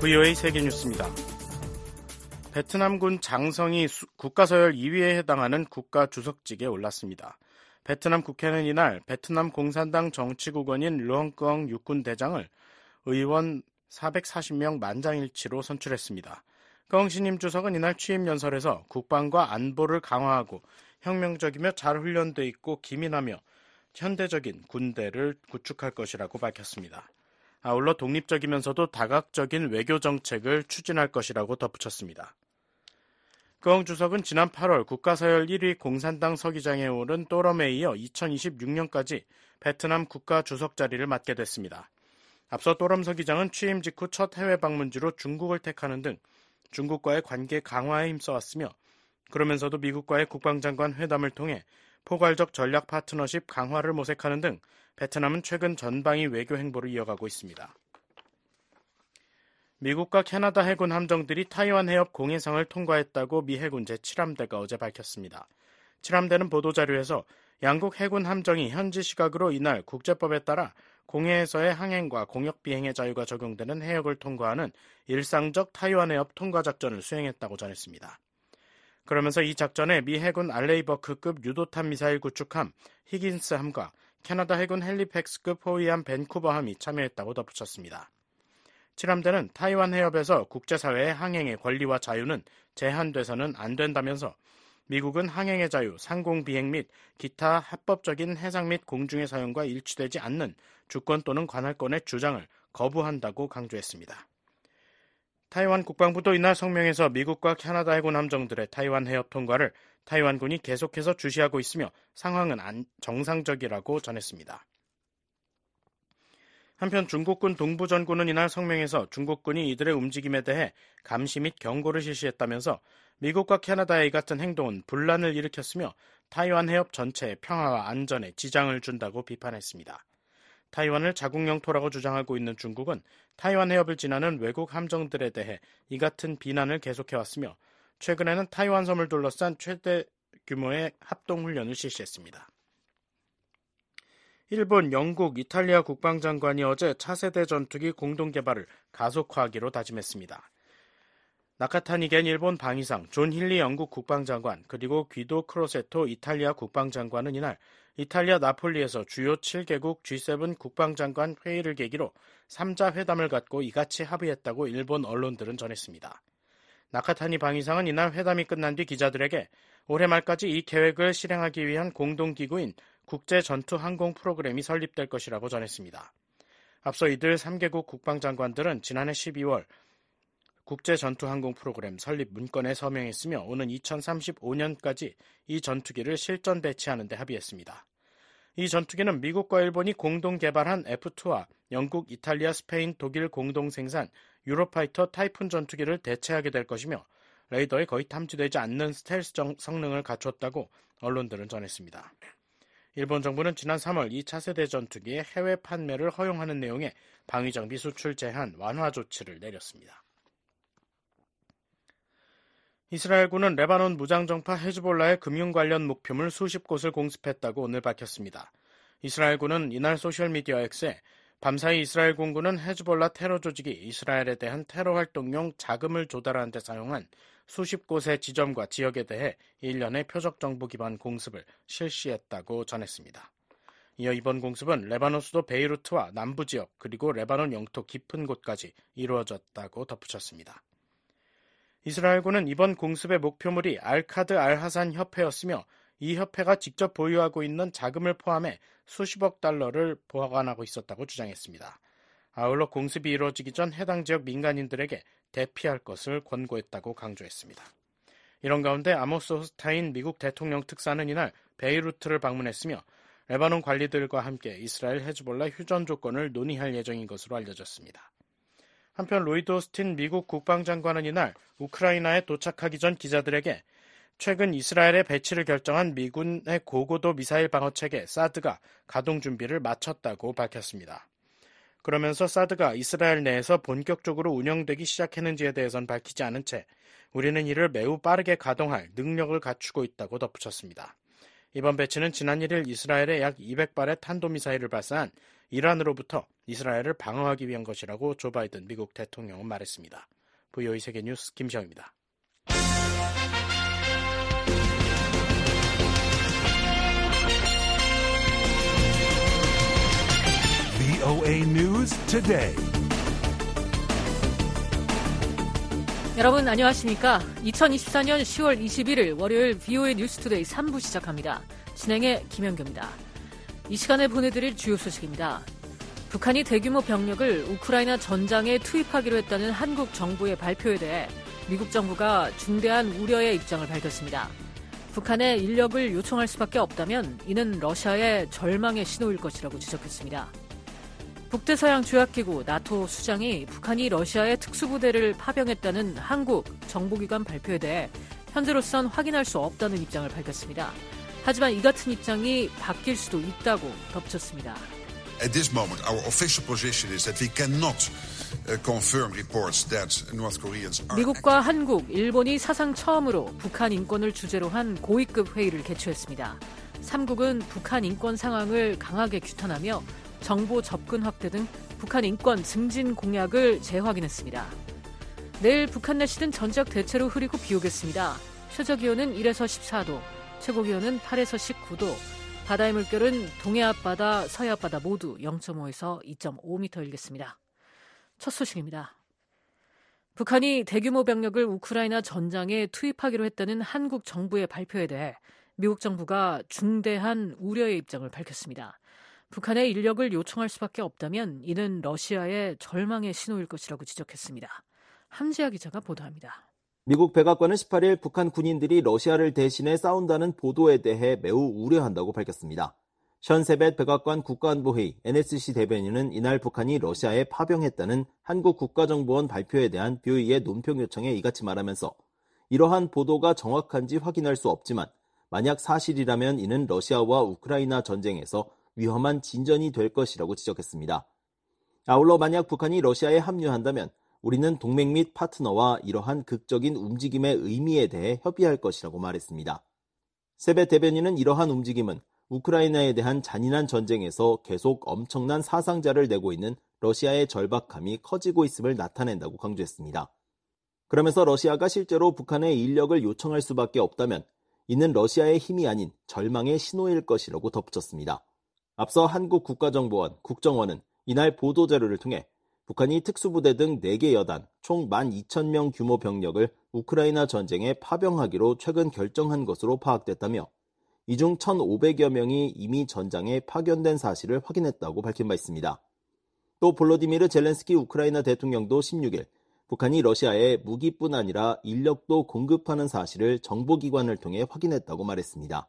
VOA 세계뉴스입니다. 베트남군 장성이 국가서열 2위에 해당하는 국가주석직에 올랐습니다. 베트남 국회는 이날 베트남 공산당 정치국원인 르헝끄엉 육군대장을 의원 440명 만장일치로 선출했습니다. 끄엉 신임 주석은 이날 취임 연설에서 국방과 안보를 강화하고 혁명적이며 잘 훈련돼 있고 기민하며 현대적인 군대를 구축할 것이라고 밝혔습니다. 아울러 독립적이면서도 다각적인 외교 정책을 추진할 것이라고 덧붙였습니다. 끄엉 주석은 지난 8월 국가서열 1위 공산당 서기장에 오른 또럼에 이어 2026년까지 베트남 국가주석 자리를 맡게 됐습니다. 앞서 또럼 서기장은 취임 직후 첫 해외 방문지로 중국을 택하는 등 중국과의 관계 강화에 힘써왔으며 그러면서도 미국과의 국방장관 회담을 통해 포괄적 전략 파트너십 강화를 모색하는 등 베트남은 최근 전방위 외교 행보를 이어가고 있습니다. 미국과 캐나다 해군 함정들이 타이완 해협 공해상을 통과했다고 미 해군 제7함대가 어제 밝혔습니다. 7함대는 보도자료에서 양국 해군 함정이 현지 시각으로 이날 국제법에 따라 공해에서의 항행과 공역 비행의 자유가 적용되는 해역을 통과하는 일상적 타이완 해협 통과 작전을 수행했다고 전했습니다. 그러면서 이 작전에 미 해군 알레이버크급 유도탄 미사일 구축함 히긴스함과 캐나다 해군 헬리팩스급 호위함 밴쿠버함이 참여했다고 덧붙였습니다. 7함대는 타이완 해협에서 국제사회의 항행의 권리와 자유는 제한돼서는 안 된다면서 미국은 항행의 자유, 상공 비행 및 기타 합법적인 해상 및 공중의 사용과 일치되지 않는 주권 또는 관할권의 주장을 거부한다고 강조했습니다. 타이완 국방부도 이날 성명에서 미국과 캐나다 해군 함정들의 타이완 해협 통과를 타이완군이 계속해서 주시하고 있으며 상황은 정상적이라고 전했습니다. 한편 중국군 동부전군은 이날 성명에서 중국군이 이들의 움직임에 대해 감시 및 경고를 실시했다면서 미국과 캐나다의 이 같은 행동은 분란을 일으켰으며 타이완 해협 전체의 평화와 안전에 지장을 준다고 비판했습니다. 타이완을 자국 영토라고 주장하고 있는 중국은 타이완 해협을 지나는 외국 함정들에 대해 이 같은 비난을 계속해왔으며 최근에는 타이완 섬을 둘러싼 최대 규모의 합동훈련을 실시했습니다. 일본, 영국, 이탈리아 국방장관이 어제 차세대 전투기 공동 개발을 가속화하기로 다짐했습니다. 나카타니 겐 일본 방위상, 존 힐리 영국 국방장관, 그리고 귀도 크로세토 이탈리아 국방장관은 이날 이탈리아 나폴리에서 주요 7개국 G7 국방장관 회의를 계기로 3자 회담을 갖고 이같이 합의했다고 일본 언론들은 전했습니다. 나카타니 방위상은 이날 회담이 끝난 뒤 기자들에게 올해 말까지 이 계획을 실행하기 위한 공동기구인 국제전투항공 프로그램이 설립될 것이라고 전했습니다. 앞서 이들 3개국 국방장관들은 지난해 12월 국제전투항공 프로그램 설립 문건에 서명했으며 오는 2035년까지 이 전투기를 실전 배치하는 데 합의했습니다. 이 전투기는 미국과 일본이 공동 개발한 F2와 영국, 이탈리아, 스페인, 독일 공동 생산 유로파이터 타이푼 전투기를 대체하게 될 것이며 레이더에 거의 탐지되지 않는 스텔스 성능을 갖췄다고 언론들은 전했습니다. 일본 정부는 지난 3월 이 차세대 전투기의 해외 판매를 허용하는 내용의 방위장비 수출 제한 완화 조치를 내렸습니다. 이스라엘군은 레바논 무장정파 헤즈볼라의 금융 관련 목표물 수십 곳을 공습했다고 오늘 밝혔습니다. 이스라엘군은 이날 소셜미디어 X에 밤사이 이스라엘 공군은 헤즈볼라 테러 조직이 이스라엘에 대한 테러 활동용 자금을 조달하는 데 사용한 수십 곳의 지점과 지역에 대해 일련의 표적 정보 기반 공습을 실시했다고 전했습니다. 이어 이번 공습은 레바논 수도 베이루트와 남부 지역 그리고 레바논 영토 깊은 곳까지 이루어졌다고 덧붙였습니다. 이스라엘군은 이번 공습의 목표물이 알카드 알하산 협회였으며 이 협회가 직접 보유하고 있는 자금을 포함해 수십억 달러를 보관하고 있었다고 주장했습니다. 아울러 공습이 이루어지기 전 해당 지역 민간인들에게 대피할 것을 권고했다고 강조했습니다. 이런 가운데 아모스 호스타인 미국 대통령 특사는 이날 베이루트를 방문했으며 레바논 관리들과 함께 이스라엘 헤즈볼라 휴전 조건을 논의할 예정인 것으로 알려졌습니다. 한편 로이드 오스틴 미국 국방장관은 이날 우크라이나에 도착하기 전 기자들에게 최근 이스라엘의 배치를 결정한 미군의 고고도 미사일 방어체계 사드가 가동 준비를 마쳤다고 밝혔습니다. 그러면서 사드가 이스라엘 내에서 본격적으로 운영되기 시작했는지에 대해선 밝히지 않은 채 우리는 이를 매우 빠르게 가동할 능력을 갖추고 있다고 덧붙였습니다. 이번 배치는 지난 1일 이스라엘에 약 200발의 탄도미사일을 발사한 이란으로부터 이스라엘을 방어하기 위한 것이라고 조 바이든 미국 대통령은 말했습니다. VOA 세계뉴스 김시영입니다. VOA News Today. 여러분 안녕하십니까? 2024년 10월 21일 월요일 VOA 뉴스 투데이 3부 시작합니다. 진행의 김현규입니다. 이 시간에 보내드릴 주요 소식입니다. 북한이 대규모 병력을 우크라이나 전장에 투입하기로 했다는 한국 정부의 발표에 대해 미국 정부가 중대한 우려의 입장을 밝혔습니다. 북한의 인력을 요청할 수밖에 없다면 이는 러시아의 절망의 신호일 것이라고 지적했습니다. 북대서양조약기구 나토 수장이 북한이 러시아의 특수부대를 파병했다는 한국 정보기관 발표에 대해 현재로선 확인할 수 없다는 입장을 밝혔습니다. 하지만 이 같은 입장이 바뀔 수도 있다고 덧붙였습니다. At this moment, our official position is that we cannot confirm reports that North Koreans are. 미국과 한국, 일본이 사상 처음으로 북한 인권을 주제로 한 고위급 회의를 개최했습니다. 3국은 북한 인권 상황을 강하게 규탄하며 정보 접근 확대 등 북한 인권 증진 공약을 재확인했습니다. 내일 북한 날씨는 전적 대체로 흐리고 비 오겠습니다. 최저기온은 1에서 14도, 최고기온은 8에서 19도, 바다의 물결은 동해 앞바다, 서해 앞바다 모두 0.5에서 2.5m 일겠습니다. 첫 소식입니다. 북한이 대규모 병력을 우크라이나 전장에 투입하기로 했다는 한국 정부의 발표에 대해 미국 정부가 중대한 우려의 입장을 밝혔습니다. 북한의 인력을 요청할 수밖에 없다면 이는 러시아의 절망의 신호일 것이라고 지적했습니다. 함지아 기자가 보도합니다. 미국 백악관은 18일 북한 군인들이 러시아를 대신해 싸운다는 보도에 대해 매우 우려한다고 밝혔습니다. 션 세벳 백악관 국가안보회의 NSC 대변인은 이날 북한이 러시아에 파병했다는 한국 국가정보원 발표에 대한 BOE의 논평 요청에 이같이 말하면서 이러한 보도가 정확한지 확인할 수 없지만 만약 사실이라면 이는 러시아와 우크라이나 전쟁에서 위험한 진전이 될 것이라고 지적했습니다. 아울러 만약 북한이 러시아에 합류한다면 우리는 동맹 및 파트너와 이러한 극적인 움직임의 의미에 대해 협의할 것이라고 말했습니다. 세벳 대변인은 이러한 움직임은 우크라이나에 대한 잔인한 전쟁에서 계속 엄청난 사상자를 내고 있는 러시아의 절박함이 커지고 있음을 나타낸다고 강조했습니다. 그러면서 러시아가 실제로 북한의 인력을 요청할 수밖에 없다면 이는 러시아의 힘이 아닌 절망의 신호일 것이라고 덧붙였습니다. 앞서 한국 국가정보원, 국정원은 이날 보도자료를 통해 북한이 특수부대 등 4개 여단, 총 12,000명 규모 병력을 우크라이나 전쟁에 파병하기로 최근 결정한 것으로 파악됐다며 이 중 1,500여 명이 이미 전장에 파견된 사실을 확인했다고 밝힌 바 있습니다. 또 볼로디미르 젤렌스키 우크라이나 대통령도 16일 북한이 러시아에 무기뿐 아니라 인력도 공급하는 사실을 정보기관을 통해 확인했다고 말했습니다.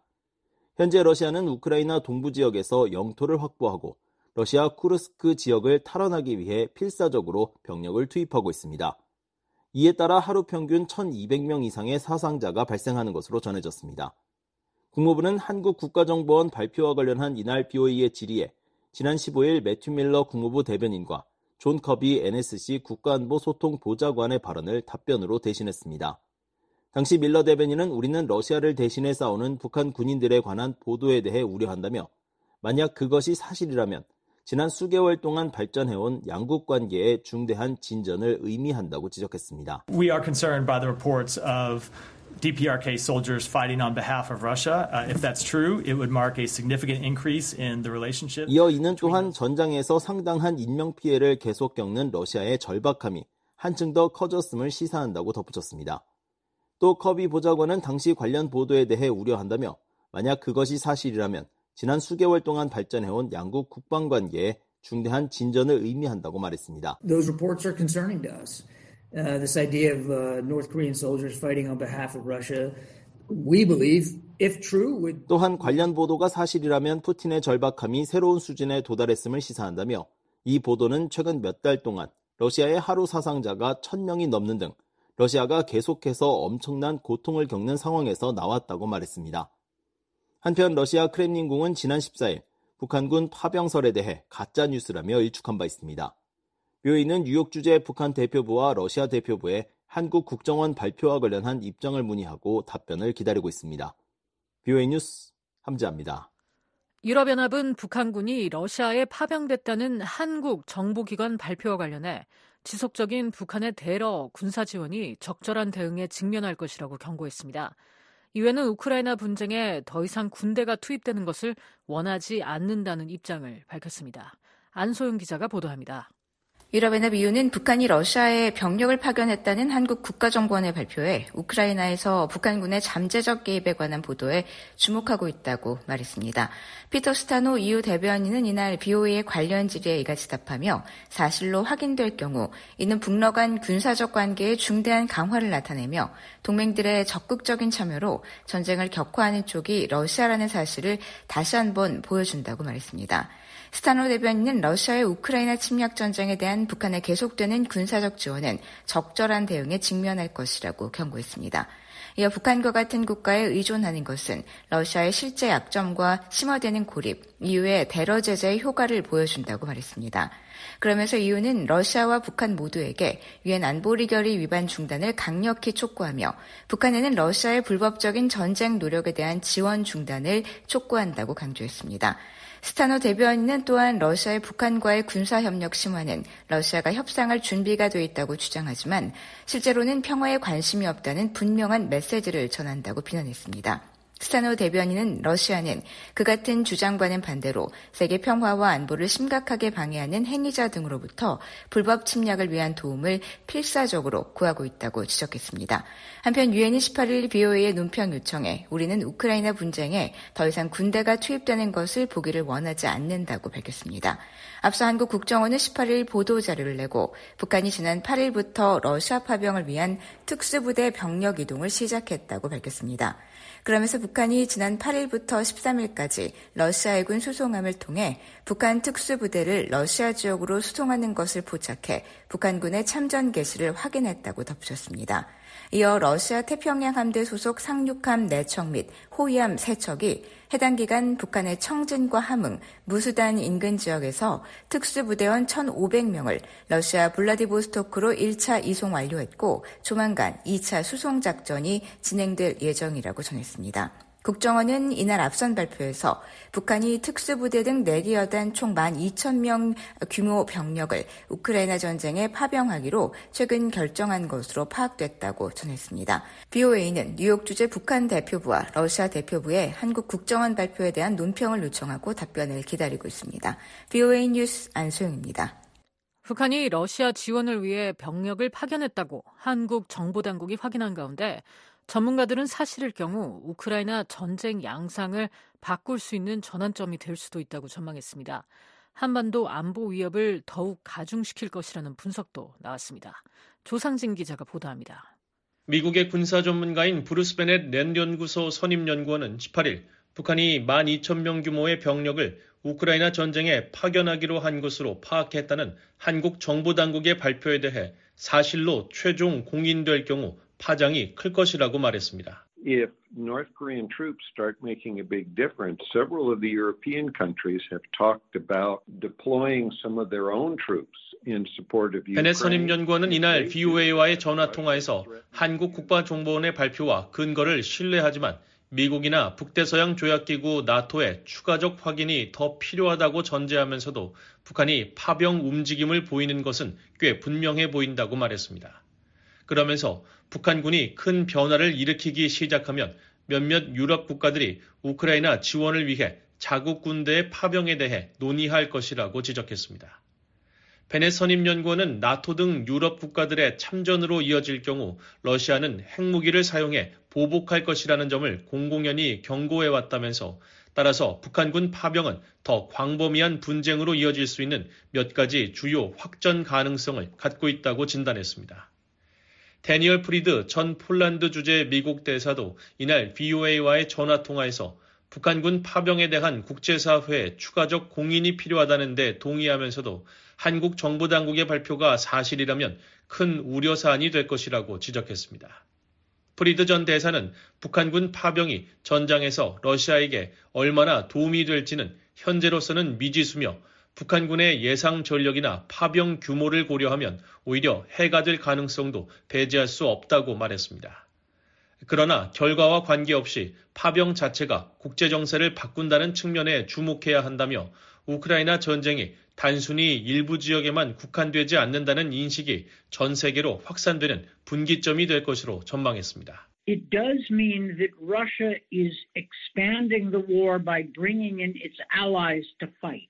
현재 러시아는 우크라이나 동부 지역에서 영토를 확보하고 러시아 쿠르스크 지역을 탈환하기 위해 필사적으로 병력을 투입하고 있습니다. 이에 따라 하루 평균 1,200명 이상의 사상자가 발생하는 것으로 전해졌습니다. 국무부는 한국 국가정보원 발표와 관련한 이날 BOE의 질의에 지난 15일 매튜 밀러 국무부 대변인과 존 커비 NSC 국가안보소통보좌관의 발언을 답변으로 대신했습니다. 당시 밀러 대변인은 우리는 러시아를 대신해 싸우는 북한 군인들에 관한 보도에 대해 우려한다며 만약 그것이 사실이라면 지난 수개월 동안 발전해온 양국 관계에 중대한 진전을 의미한다고 지적했습니다. We are concerned by the reports of DPRK soldiers fighting on behalf of Russia. If that's true, it would mark a significant increase in the relationship. 이어 이는 또한 전장에서 상당한 인명피해를 계속 겪는 러시아의 절박함이 한층 더 커졌음을 시사한다고 덧붙였습니다. 또 커비 보좌관은 당시 관련 보도에 대해 우려한다며 만약 그것이 사실이라면 지난 수개월 동안 발전해온 양국 국방관계에 중대한 진전을 의미한다고 말했습니다. Those reports are concerning to us. This idea of North Korean soldiers fighting on behalf of Russia, we believe, if true, would... 또한 관련 보도가 사실이라면 푸틴의 절박함이 새로운 수준에 도달했음을 시사한다며 이 보도는 최근 몇 달 동안 러시아의 하루 사상자가 1,000명이 넘는 등 러시아가 계속해서 엄청난 고통을 겪는 상황에서 나왔다고 말했습니다. 한편 러시아 크렘린궁은 지난 14일 북한군 파병설에 대해 가짜뉴스라며 일축한 바 있습니다. BOE는 뉴욕 주재 북한 대표부와 러시아 대표부에 한국 국정원 발표와 관련한 입장을 문의하고 답변을 기다리고 있습니다. BOE 뉴스 함지아입니다. 유럽연합은 북한군이 러시아에 파병됐다는 한국 정보기관 발표와 관련해 지속적인 북한의 대러 군사 지원이 적절한 대응에 직면할 것이라고 경고했습니다. 이외에는 우크라이나 분쟁에 더 이상 군대가 투입되는 것을 원하지 않는다는 입장을 밝혔습니다. 안소영 기자가 보도합니다. 유럽연합 EU는 북한이 러시아에 병력을 파견했다는 한국 국가정보원의 발표에 우크라이나에서 북한군의 잠재적 개입에 관한 보도에 주목하고 있다고 말했습니다. 피터 스타노 EU 대변인은 이날 BOA의 관련 질의에 이같이 답하며 사실로 확인될 경우 이는 북러 간 군사적 관계의 중대한 강화를 나타내며 동맹들의 적극적인 참여로 전쟁을 격화하는 쪽이 러시아라는 사실을 다시 한번 보여준다고 말했습니다. 스타노 대변인은 러시아의 우크라이나 침략 전쟁에 대한 북한의 계속되는 군사적 지원은 적절한 대응에 직면할 것이라고 경고했습니다. 이어 북한과 같은 국가에 의존하는 것은 러시아의 실제 약점과 심화되는 고립, 이후의 대러 제재의 효과를 보여준다고 말했습니다. 그러면서 EU는 러시아와 북한 모두에게 유엔 안보리 결의 위반 중단을 강력히 촉구하며 북한에는 러시아의 불법적인 전쟁 노력에 대한 지원 중단을 촉구한다고 강조했습니다. 스타노 대변인은 또한 러시아의 북한과의 군사협력 심화는 러시아가 협상할 준비가 돼 있다고 주장하지만 실제로는 평화에 관심이 없다는 분명한 메시지를 전한다고 비난했습니다. 스타노 대변인은 러시아는 그 같은 주장과는 반대로 세계 평화와 안보를 심각하게 방해하는 행위자 등으로부터 불법 침략을 위한 도움을 필사적으로 구하고 있다고 지적했습니다. 한편 유엔이 18일 BOA의 논평 요청에 우리는 우크라이나 분쟁에 더 이상 군대가 투입되는 것을 보기를 원하지 않는다고 밝혔습니다. 앞서 한국 국정원은 18일 보도자료를 내고 북한이 지난 8일부터 러시아 파병을 위한 특수부대 병력 이동을 시작했다고 밝혔습니다. 그러면서 북한이 지난 8일부터 13일까지 러시아 해군 수송함을 통해 북한 특수부대를 러시아 지역으로 수송하는 것을 포착해 북한군의 참전 개시를 확인했다고 덧붙였습니다. 이어 러시아 태평양 함대 소속 상륙함 4척 및 호위함 3척이 해당 기간 북한의 청진과 함흥, 무수단 인근 지역에서 특수부대원 1,500명을 러시아 블라디보스토크로 1차 이송 완료했고 조만간 2차 수송 작전이 진행될 예정이라고 전했습니다. 국정원은 이날 앞선 발표에서 북한이 특수부대 등 4개 여단 총 12,000명 규모 병력을 우크라이나 전쟁에 파병하기로 최근 결정한 것으로 파악됐다고 전했습니다. BOA는 뉴욕 주재 북한 대표부와 러시아 대표부에 한국 국정원 발표에 대한 논평을 요청하고 답변을 기다리고 있습니다. BOA 뉴스 안소영입니다. 북한이 러시아 지원을 위해 병력을 파견했다고 한국 정보당국이 확인한 가운데 전문가들은 사실일 경우 우크라이나 전쟁 양상을 바꿀 수 있는 전환점이 될 수도 있다고 전망했습니다. 한반도 안보 위협을 더욱 가중시킬 것이라는 분석도 나왔습니다. 조상진 기자가 보도합니다. 미국의 군사 전문가인 브루스 베넷 랜드 연구소 선임연구원은 18일 북한이 12,000명 규모의 병력을 우크라이나 전쟁에 파견하기로 한 것으로 파악했다는 한국 정보당국의 발표에 대해 사실로 최종 공인될 경우 파장이 클 것이라고 말했습니다. If North Korean troops start making a big difference, several of the European countries have talked about deploying some of their own troops in support of Ukraine. 베넷 선임연구원은 이날 BOA와의 전화통화에서 한국 국가정보원의 발표와 근거를 신뢰하지만 미국이나 북대서양 조약기구 나토의 추가적 확인이 더 필요하다고 전제하면서도 북한이 파병 움직임을 보이는 것은 꽤 분명해 보인다고 말했습니다. 그러면서 북한군이 큰 변화를 일으키기 시작하면 몇몇 유럽 국가들이 우크라이나 지원을 위해 자국 군대의 파병에 대해 논의할 것이라고 지적했습니다. 베넷 선임연구원은 나토 등 유럽 국가들의 참전으로 이어질 경우 러시아는 핵무기를 사용해 보복할 것이라는 점을 공공연히 경고해왔다면서 따라서 북한군 파병은 더 광범위한 분쟁으로 이어질 수 있는 몇 가지 주요 확전 가능성을 갖고 있다고 진단했습니다. 데니얼 프리드 전 폴란드 주재 미국 대사도 이날 BOA와의 전화통화에서 북한군 파병에 대한 국제사회의 추가적 공인이 필요하다는 데 동의하면서도 한국 정보당국의 발표가 사실이라면 큰 우려사안이 될 것이라고 지적했습니다. 프리드 전 대사는 북한군 파병이 전장에서 러시아에게 얼마나 도움이 될지는 현재로서는 미지수며 북한군의 예상 전력이나 파병 규모를 고려하면 오히려 해가 될 가능성도 배제할 수 없다고 말했습니다. 그러나 결과와 관계없이 파병 자체가 국제 정세를 바꾼다는 측면에 주목해야 한다며 우크라이나 전쟁이 단순히 일부 지역에만 국한되지 않는다는 인식이 전 세계로 확산되는 분기점이 될 것으로 전망했습니다. It does mean that Russia is expanding the war by bringing in its allies to fight.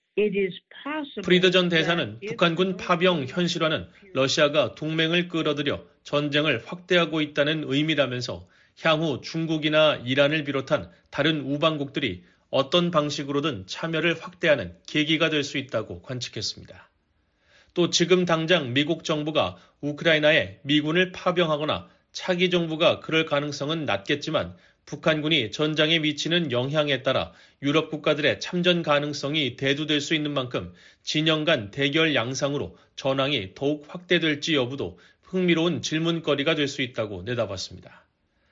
프리드 전 대사는 북한군 파병 현실화는 러시아가 동맹을 끌어들여 전쟁을 확대하고 있다는 의미라면서 향후 중국이나 이란을 비롯한 다른 우방국들이 어떤 방식으로든 참여를 확대하는 계기가 될 수 있다고 관측했습니다. 또 지금 당장 미국 정부가 우크라이나에 미군을 파병하거나 차기 정부가 그럴 가능성은 낮겠지만 북한군이 전장에 미치는 영향에 따라 유럽 국가들의 참전 가능성이 대두될 수 있는 만큼 진영 간 대결 양상으로 전황이 더욱 확대될지 여부도 흥미로운 질문거리가 될 수 있다고 내다봤습니다.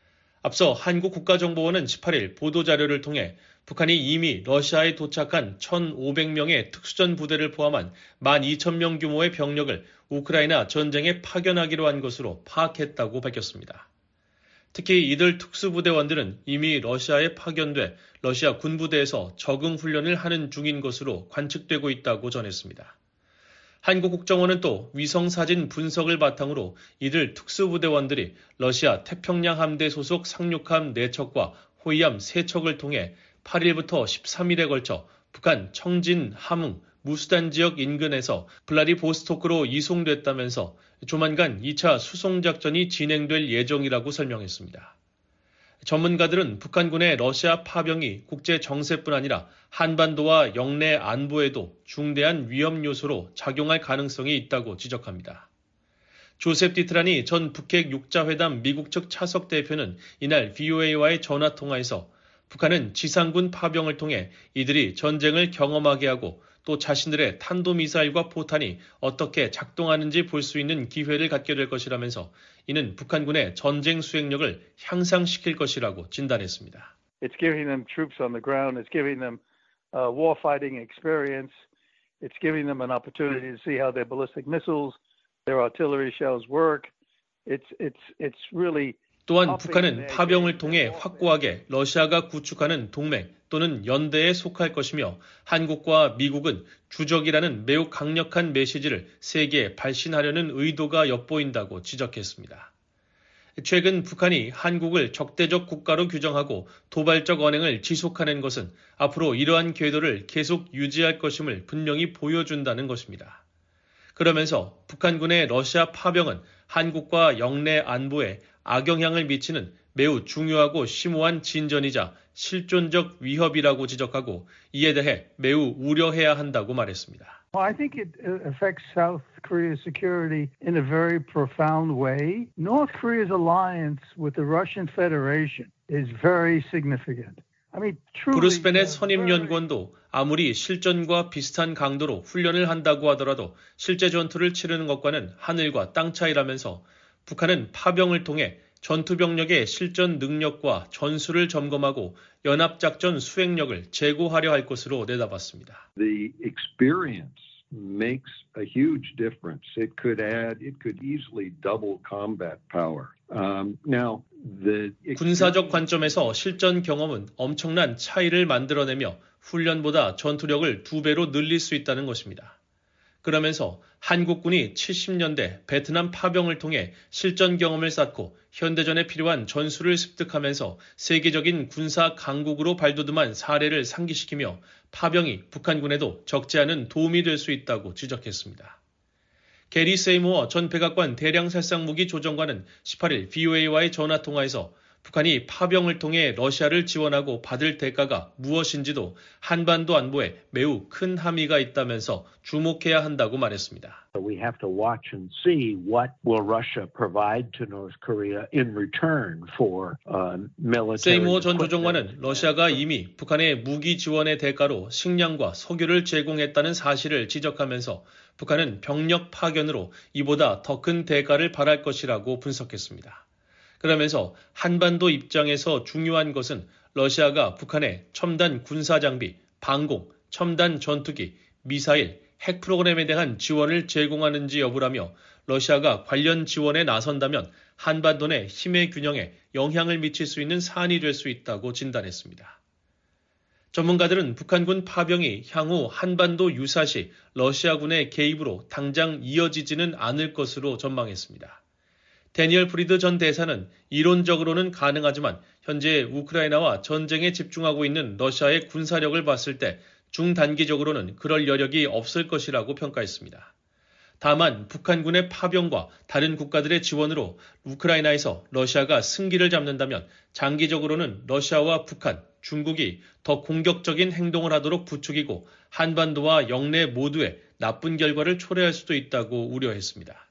앞서 한국 국가정보원은 18일 보도자료를 통해 북한이 이미 러시아에 도착한 1,500명의 특수전 부대를 포함한 12,000명 규모의 병력을 우크라이나 전쟁에 파견하기로 한 것으로 파악했다고 밝혔습니다. 특히 이들 특수부대원들은 이미 러시아에 파견돼 러시아 군부대에서 적응 훈련을 하는 중인 것으로 관측되고 있다고 전했습니다. 한국국정원은 또 위성사진 분석을 바탕으로 이들 특수부대원들이 러시아 태평양 함대 소속 상륙함 4척과 호위함 3척을 통해 8일부터 13일에 걸쳐 북한 청진, 함흥, 무수단 지역 인근에서 블라디보스토크로 이송됐다면서 조만간 2차 수송작전이 진행될 예정이라고 설명했습니다. 전문가들은 북한군의 러시아 파병이 국제 정세뿐 아니라 한반도와 영내 안보에도 중대한 위험 요소로 작용할 가능성이 있다고 지적합니다. 조셉 디트라니 전 북핵 육자회담 미국 측 차석 대표는 이날 VOA와의 전화통화에서 북한은 지상군 파병을 통해 이들이 전쟁을 경험하게 하고 또 자신들의 탄도미사일과 포탄이 어떻게 작동하는지 볼 수 있는 기회를 갖게 될 것이라면서 이는 북한군의 전쟁 수행력을 향상시킬 것이라고 진단했습니다. It's giving them troops on the ground. It's giving them warfighting experience. It's giving them an opportunity to see how their ballistic missiles, their artillery shells work. It's really 또한 북한은 파병을 통해 확고하게 러시아가 구축하는 동맹 또는 연대에 속할 것이며 한국과 미국은 주적이라는 매우 강력한 메시지를 세계에 발신하려는 의도가 엿보인다고 지적했습니다. 최근 북한이 한국을 적대적 국가로 규정하고 도발적 언행을 지속하는 것은 앞으로 이러한 궤도를 계속 유지할 것임을 분명히 보여준다는 것입니다. 그러면서 북한군의 러시아 파병은 한국과 영내 안보에 악영향을 미치는 매우 중요하고 심오한 진전이자 실존적 위협이라고 지적하고 이에 대해 매우 우려해야 한다고 말했습니다. I think it affects South Korea's security in a very profound way. North Korea's alliance with the Russian Federation is very significant. 브루스 베넷 선임연구원도 아무리 실전과 비슷한 강도로 훈련을 한다고 하더라도 실제 전투를 치르는 것과는 하늘과 땅 차이라면서 북한은 파병을 통해 전투병력의 실전 능력과 전술을 점검하고 연합작전 수행력을 제고하려 할 것으로 내다봤습니다. The experience makes a huge difference. It could easily double combat power. 군사적 관점에서 실전 경험은 엄청난 차이를 만들어내며 훈련보다 전투력을 2배로 늘릴 수 있다는 것입니다. 그러면서 한국군이 70년대 베트남 파병을 통해 실전 경험을 쌓고 현대전에 필요한 전술을 습득하면서 세계적인 군사 강국으로 발돋움한 사례를 상기시키며 파병이 북한군에도 적지 않은 도움이 될 수 있다고 지적했습니다. 게리 세이모어 전 백악관 대량살상무기 조정관은 18일 VOA와의 전화통화에서 북한이 파병을 통해 러시아를 지원하고 받을 대가가 무엇인지도 한반도 안보에 매우 큰 함의가 있다면서 주목해야 한다고 말했습니다. We have to watch and see what will Russia provide to North Korea in return for military. 세이모어 전 조정관은 러시아가 이미 북한의 무기 지원의 대가로 식량과 석유를 제공했다는 사실을 지적하면서 북한은 병력 파견으로 이보다 더 큰 대가를 바랄 것이라고 분석했습니다. 그러면서 한반도 입장에서 중요한 것은 러시아가 북한에 첨단 군사장비, 방공, 첨단 전투기, 미사일, 핵 프로그램에 대한 지원을 제공하는지 여부라며 러시아가 관련 지원에 나선다면 한반도 내 힘의 균형에 영향을 미칠 수 있는 사안이 될 수 있다고 진단했습니다. 전문가들은 북한군 파병이 향후 한반도 유사시 러시아군의 개입으로 당장 이어지지는 않을 것으로 전망했습니다. 데니얼 프리드 전 대사는 이론적으로는 가능하지만 현재 우크라이나와 전쟁에 집중하고 있는 러시아의 군사력을 봤을 때 중단기적으로는 그럴 여력이 없을 것이라고 평가했습니다. 다만 북한군의 파병과 다른 국가들의 지원으로 우크라이나에서 러시아가 승기를 잡는다면 장기적으로는 러시아와 북한, 중국이 더 공격적인 행동을 하도록 부추기고 한반도와 영내 모두에 나쁜 결과를 초래할 수도 있다고 우려했습니다.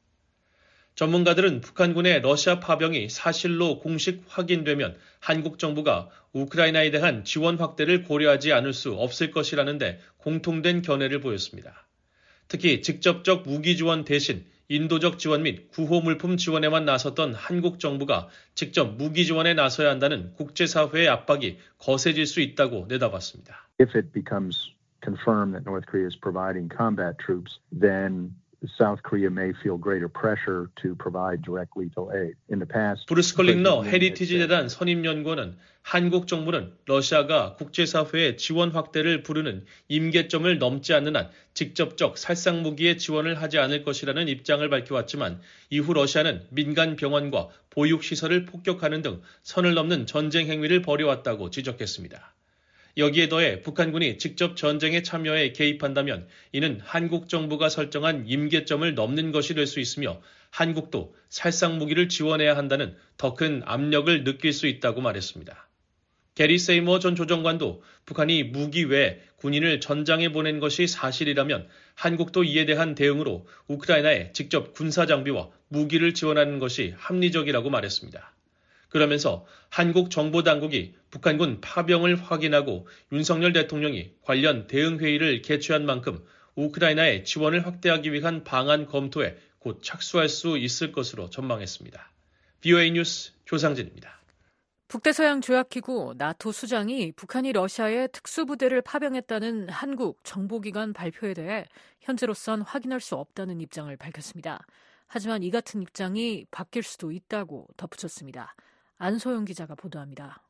전문가들은 북한군의 러시아 파병이 사실로 공식 확인되면 한국 정부가 우크라이나에 대한 지원 확대를 고려하지 않을 수 없을 것이라는데 공통된 견해를 보였습니다. 특히 직접적 무기 지원 대신 인도적 지원 및 구호 물품 지원에만 나섰던 한국 정부가 직접 무기 지원에 나서야 한다는 국제사회의 압박이 거세질 수 있다고 내다봤습니다. If it becomes confirmed that North Korea is providing combat troops, then South Korea may feel greater pressure to provide direct lethal aid. In the past, 브루스 컬링러 헤리티지 재단 선임연구원은 한국 정부는 러시아가 국제사회의 지원 확대를 부르는 임계점을 넘지 않는 한 직접적 살상 무기의 지원을 하지 않을 것이라는 입장을 밝혀왔지만 이후 러시아는 민간 병원과 보육시설을 폭격하는 등 선을 넘는 전쟁 행위를 벌여왔다고 지적했습니다. 여기에 더해 북한군이 직접 전쟁에 참여해 개입한다면 이는 한국 정부가 설정한 임계점을 넘는 것이 될 수 있으며 한국도 살상 무기를 지원해야 한다는 더 큰 압력을 느낄 수 있다고 말했습니다. 게리 세이머 전 조정관도 북한이 무기 외에 군인을 전장에 보낸 것이 사실이라면 한국도 이에 대한 대응으로 우크라이나에 직접 군사 장비와 무기를 지원하는 것이 합리적이라고 말했습니다. 그러면서 한국 정보당국이 북한군 파병을 확인하고 윤석열 대통령이 관련 대응회의를 개최한 만큼 우크라이나에 지원을 확대하기 위한 방안 검토에 곧 착수할 수 있을 것으로 전망했습니다. VOA 뉴스 조상진입니다. 북대서양 조약기구 나토 수장이 북한이 러시아에 특수부대를 파병했다는 한국 정보기관 발표에 대해 현재로선 확인할 수 없다는 입장을 밝혔습니다. 하지만 이 같은 입장이 바뀔 수도 있다고 덧붙였습니다. 안소영 기자가 보도합니다.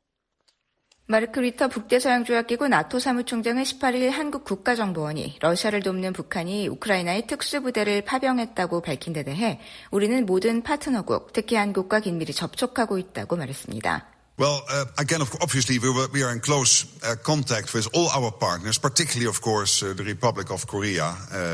마르크 리터 북대서양조약기구 나토 사무총장은 18일 한국 국가정보원이 러시아를 돕는 북한이 우크라이나의 특수부대를 파병했다고 밝힌 데 대해 우리는 모든 파트너국, 특히 한국과 긴밀히 접촉하고 있다고 말했습니다. Well, again, obviously, we are in close contact with all our partners, particularly, of course, the Republic of Korea.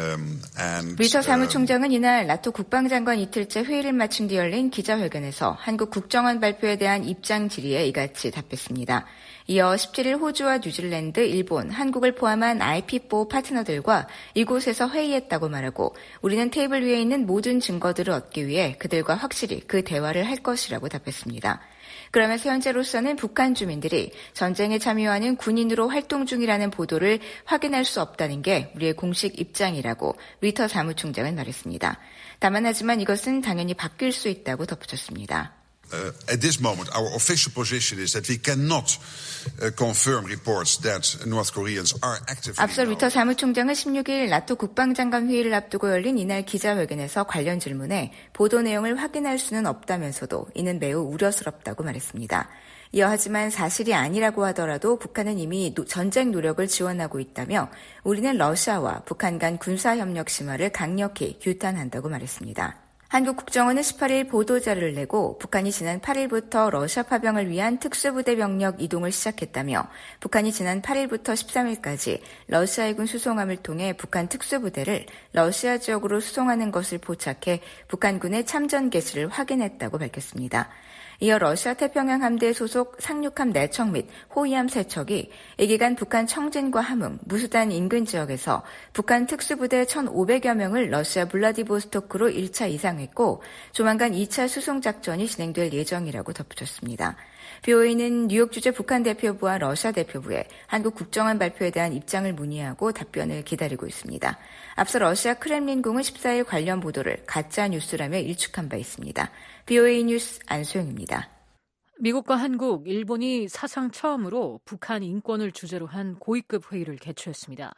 리터 사무총장은 이날 나토 국방장관 이틀째 회의를 마친 뒤 열린 기자회견에서 한국 국정원 발표에 대한 입장 질의에 이같이 답했습니다. 이어 17일 호주와 뉴질랜드, 일본, 한국을 포함한 IP4 파트너들과 이곳에서 회의했다고 말하고 우리는 테이블 위에 있는 모든 증거들을 얻기 위해 그들과 확실히 그 대화를 할 것이라고 답했습니다. 그러면서 현재로서는 북한 주민들이 전쟁에 참여하는 군인으로 활동 중이라는 보도를 확인할 수 없다는 게 우리의 공식 입장이라고 리터 사무총장은 말했습니다. 다만 하지만 이것은 당연히 바뀔 수 있다고 덧붙였습니다. At this moment, our official position is that we cannot confirm reports that North Koreans are actively. 앞서 리터 사무총장은 16일 나토 국방장관 회의를 앞두고 열린 이날 기자회견에서 관련 질문에 보도 내용을 확인할 수는 없다면서도 이는 매우 우려스럽다고 말했습니다. 이어 하지만 사실이 아니라고 하더라도 북한은 이미 전쟁 노력을 지원하고 있다며 우리는 러시아와 북한 간 군사협력 심화를 강력히 규탄한다고 말했습니다. 한국 국정원은 18일 보도자료를 내고 북한이 지난 8일부터 러시아 파병을 위한 특수부대 병력 이동을 시작했다며 북한이 지난 8일부터 13일까지 러시아해군 수송함을 통해 북한 특수부대를 러시아 지역으로 수송하는 것을 포착해 북한군의 참전 개시를 확인했다고 밝혔습니다. 이어 러시아 태평양 함대 소속 상륙함 4척 및 호위함 3척이 이 기간 북한 청진과 함흥, 무수단 인근 지역에서 북한 특수부대 1,500여 명을 러시아 블라디보스토크로 1차 이상했고 조만간 2차 수송작전이 진행될 예정이라고 덧붙였습니다. BOA는 뉴욕 주재 북한 대표부와 러시아 대표부에 한국 국정원 발표에 대한 입장을 문의하고 답변을 기다리고 있습니다. 앞서 러시아 크렘린궁은 14일 관련 보도를 가짜 뉴스라며 일축한 바 있습니다. BOA 뉴스 안소영입니다. 미국과 한국, 일본이 사상 처음으로 북한 인권을 주제로 한 고위급 회의를 개최했습니다.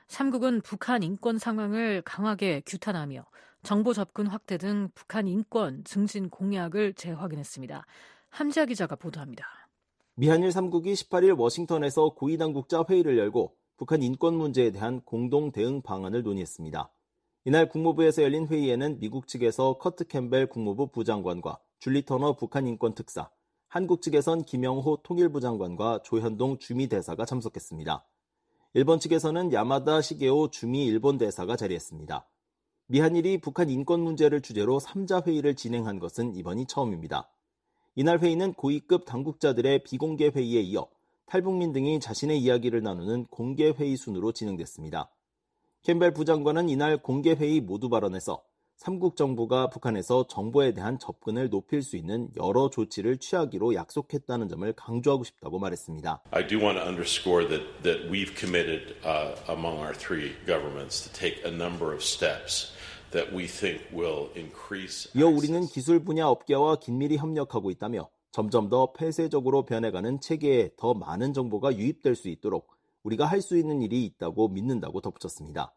3국은 북한 인권 상황을 강하게 규탄하며 정보 접근 확대 등 북한 인권 증진 공약을 재확인했습니다. 함지아 기자가 보도합니다. 미한일 3국이 18일 워싱턴에서 고위당국자 회의를 열고 북한 인권 문제에 대한 공동 대응 방안을 논의했습니다. 이날 국무부에서 열린 회의에는 미국 측에서 커트 캠벨 국무부 부장관과 줄리 터너 북한 인권 특사, 한국 측에선 김영호 통일부 장관과 조현동 주미 대사가 참석했습니다. 일본 측에서는 야마다 시게오 주미 일본 대사가 자리했습니다. 미한일이 북한 인권 문제를 주제로 3자 회의를 진행한 것은 이번이 처음입니다. 이날 회의는 고위급 당국자들의 비공개 회의에 이어 탈북민 등이 자신의 이야기를 나누는 공개 회의 순으로 진행됐습니다. 캠벨 부장관은 이날 공개 회의 모두 발언에서 3국 정부가 북한에서 정보에 대한 접근을 높일 수 있는 여러 조치를 취하기로 약속했다는 점을 강조하고 싶다고 말했습니다. I do want to underscore that we've committed among our three governments to take a number of steps that we think will increase. 이어 우리는 기술 분야 업계와 긴밀히 협력하고 있다며 점점 더 폐쇄적으로 변해가는 체계에 더 많은 정보가 유입될 수 있도록 우리가 할 수 있는 일이 있다고 믿는다고 덧붙였습니다.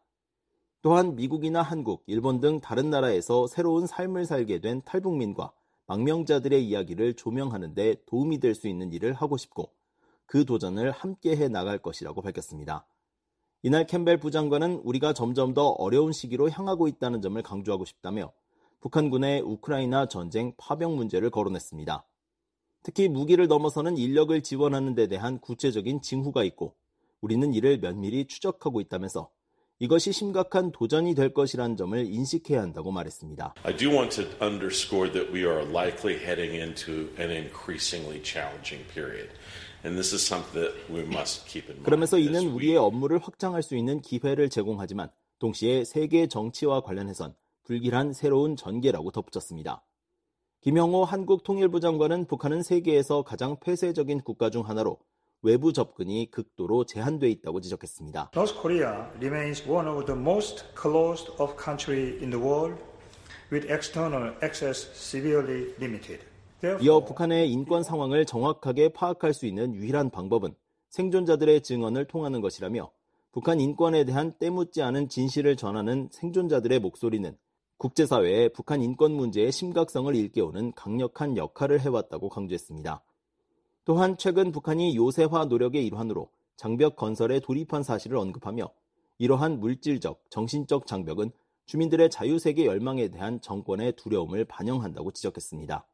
또한 미국이나 한국, 일본 등 다른 나라에서 새로운 삶을 살게 된 탈북민과 망명자들의 이야기를 조명하는 데 도움이 될 수 있는 일을 하고 싶고 그 도전을 함께 해 나갈 것이라고 밝혔습니다. 이날 캠벨 부장관은 우리가 점점 더 어려운 시기로 향하고 있다는 점을 강조하고 싶다며 북한군의 우크라이나 전쟁 파병 문제를 거론했습니다. 특히 무기를 넘어서는 인력을 지원하는 데 대한 구체적인 징후가 있고 우리는 이를 면밀히 추적하고 있다면서 이것이 심각한 도전이 될 것이라는 점을 인식해야 한다고 말했습니다. I do want to underscore that we are likely heading into an increasingly challenging period. And this is something that we must keep in mind. 그러면서 이는 우리의 업무를 확장할 수 있는 기회를 제공하지만 동시에 세계 정치와 관련해선 불길한 새로운 전개라고 덧붙였습니다. 김영호 한국 통일부 장관은 북한은 세계에서 가장 폐쇄적인 국가 중 하나로 외부 접근이 극도로 제한돼 있다고 지적했습니다. North Korea remains one of the most closed off country in the world, with external access severely limited. 이어 북한의 인권 상황을 정확하게 파악할 수 있는 유일한 방법은 생존자들의 증언을 통하는 것이라며 북한 인권에 대한 때묻지 않은 진실을 전하는 생존자들의 목소리는 국제사회에 북한 인권 문제의 심각성을 일깨우는 강력한 역할을 해왔다고 강조했습니다. 또한 최근 북한이 요새화 노력의 일환으로 장벽 건설에 돌입한 사실을 언급하며 이러한 물질적, 정신적 장벽은 주민들의 자유세계 열망에 대한 정권의 두려움을 반영한다고 지적했습니다.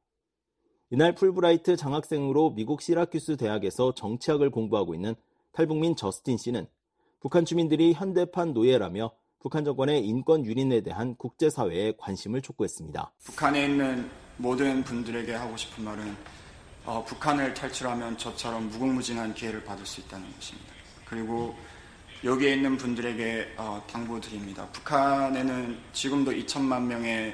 이날 풀브라이트 장학생으로 미국 시라큐스 대학에서 정치학을 공부하고 있는 탈북민 저스틴 씨는 북한 주민들이 현대판 노예라며 북한 정권의 인권 유린에 대한 국제사회의 관심을 촉구했습니다. 북한에 있는 모든 분들에게 하고 싶은 말은 북한을 탈출하면 저처럼 무궁무진한 기회를 받을 수 있다는 것입니다. 그리고 여기에 있는 분들에게 당부드립니다. 북한에는 지금도 2천만 명의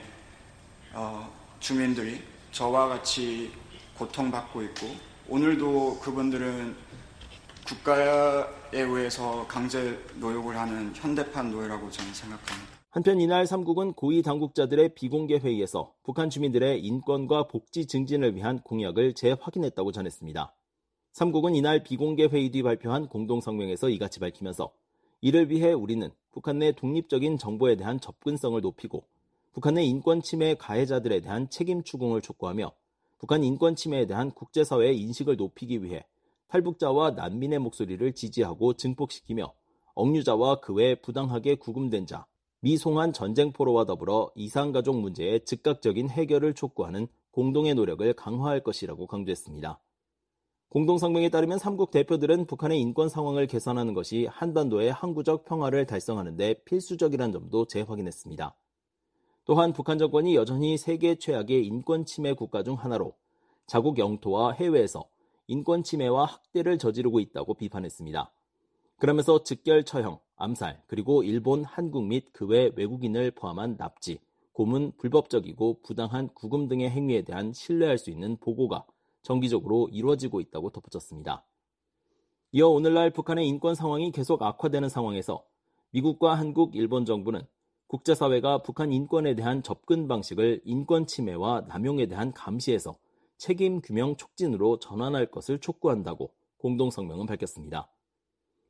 주민들이 저와 같이 고통받고 있고 오늘도 그분들은 국가에 의해서 강제 노역을 하는 현대판 노예라고 저는 생각합니다. 한편 이날 3국은 고위 당국자들의 비공개 회의에서 북한 주민들의 인권과 복지 증진을 위한 공약을 재확인했다고 전했습니다. 3국은 이날 비공개 회의 뒤 발표한 공동성명에서 이같이 밝히면서 이를 위해 우리는 북한 내 독립적인 정보에 대한 접근성을 높이고 북한 내 인권 침해 가해자들에 대한 책임 추궁을 촉구하며 북한 인권 침해에 대한 국제사회의 인식을 높이기 위해 탈북자와 난민의 목소리를 지지하고 증폭시키며 억류자와 그 외 부당하게 구금된 자, 미송환 전쟁포로와 더불어 이산가족 문제의 즉각적인 해결을 촉구하는 공동의 노력을 강화할 것이라고 강조했습니다. 공동성명에 따르면 3국 대표들은 북한의 인권 상황을 개선하는 것이 한반도의 항구적 평화를 달성하는 데 필수적이라는 점도 재확인했습니다. 또한 북한 정권이 여전히 세계 최악의 인권 침해 국가 중 하나로 자국 영토와 해외에서 인권 침해와 학대를 저지르고 있다고 비판했습니다. 그러면서 즉결 처형, 암살, 그리고 일본, 한국 및 그 외 외국인을 포함한 납치, 고문, 불법적이고 부당한 구금 등의 행위에 대한 신뢰할 수 있는 보고가 정기적으로 이루어지고 있다고 덧붙였습니다. 이어 오늘날 북한의 인권 상황이 계속 악화되는 상황에서 미국과 한국, 일본 정부는 국제사회가 북한 인권에 대한 접근 방식을 인권 침해와 남용에 대한 감시에서 책임 규명 촉진으로 전환할 것을 촉구한다고 공동성명은 밝혔습니다.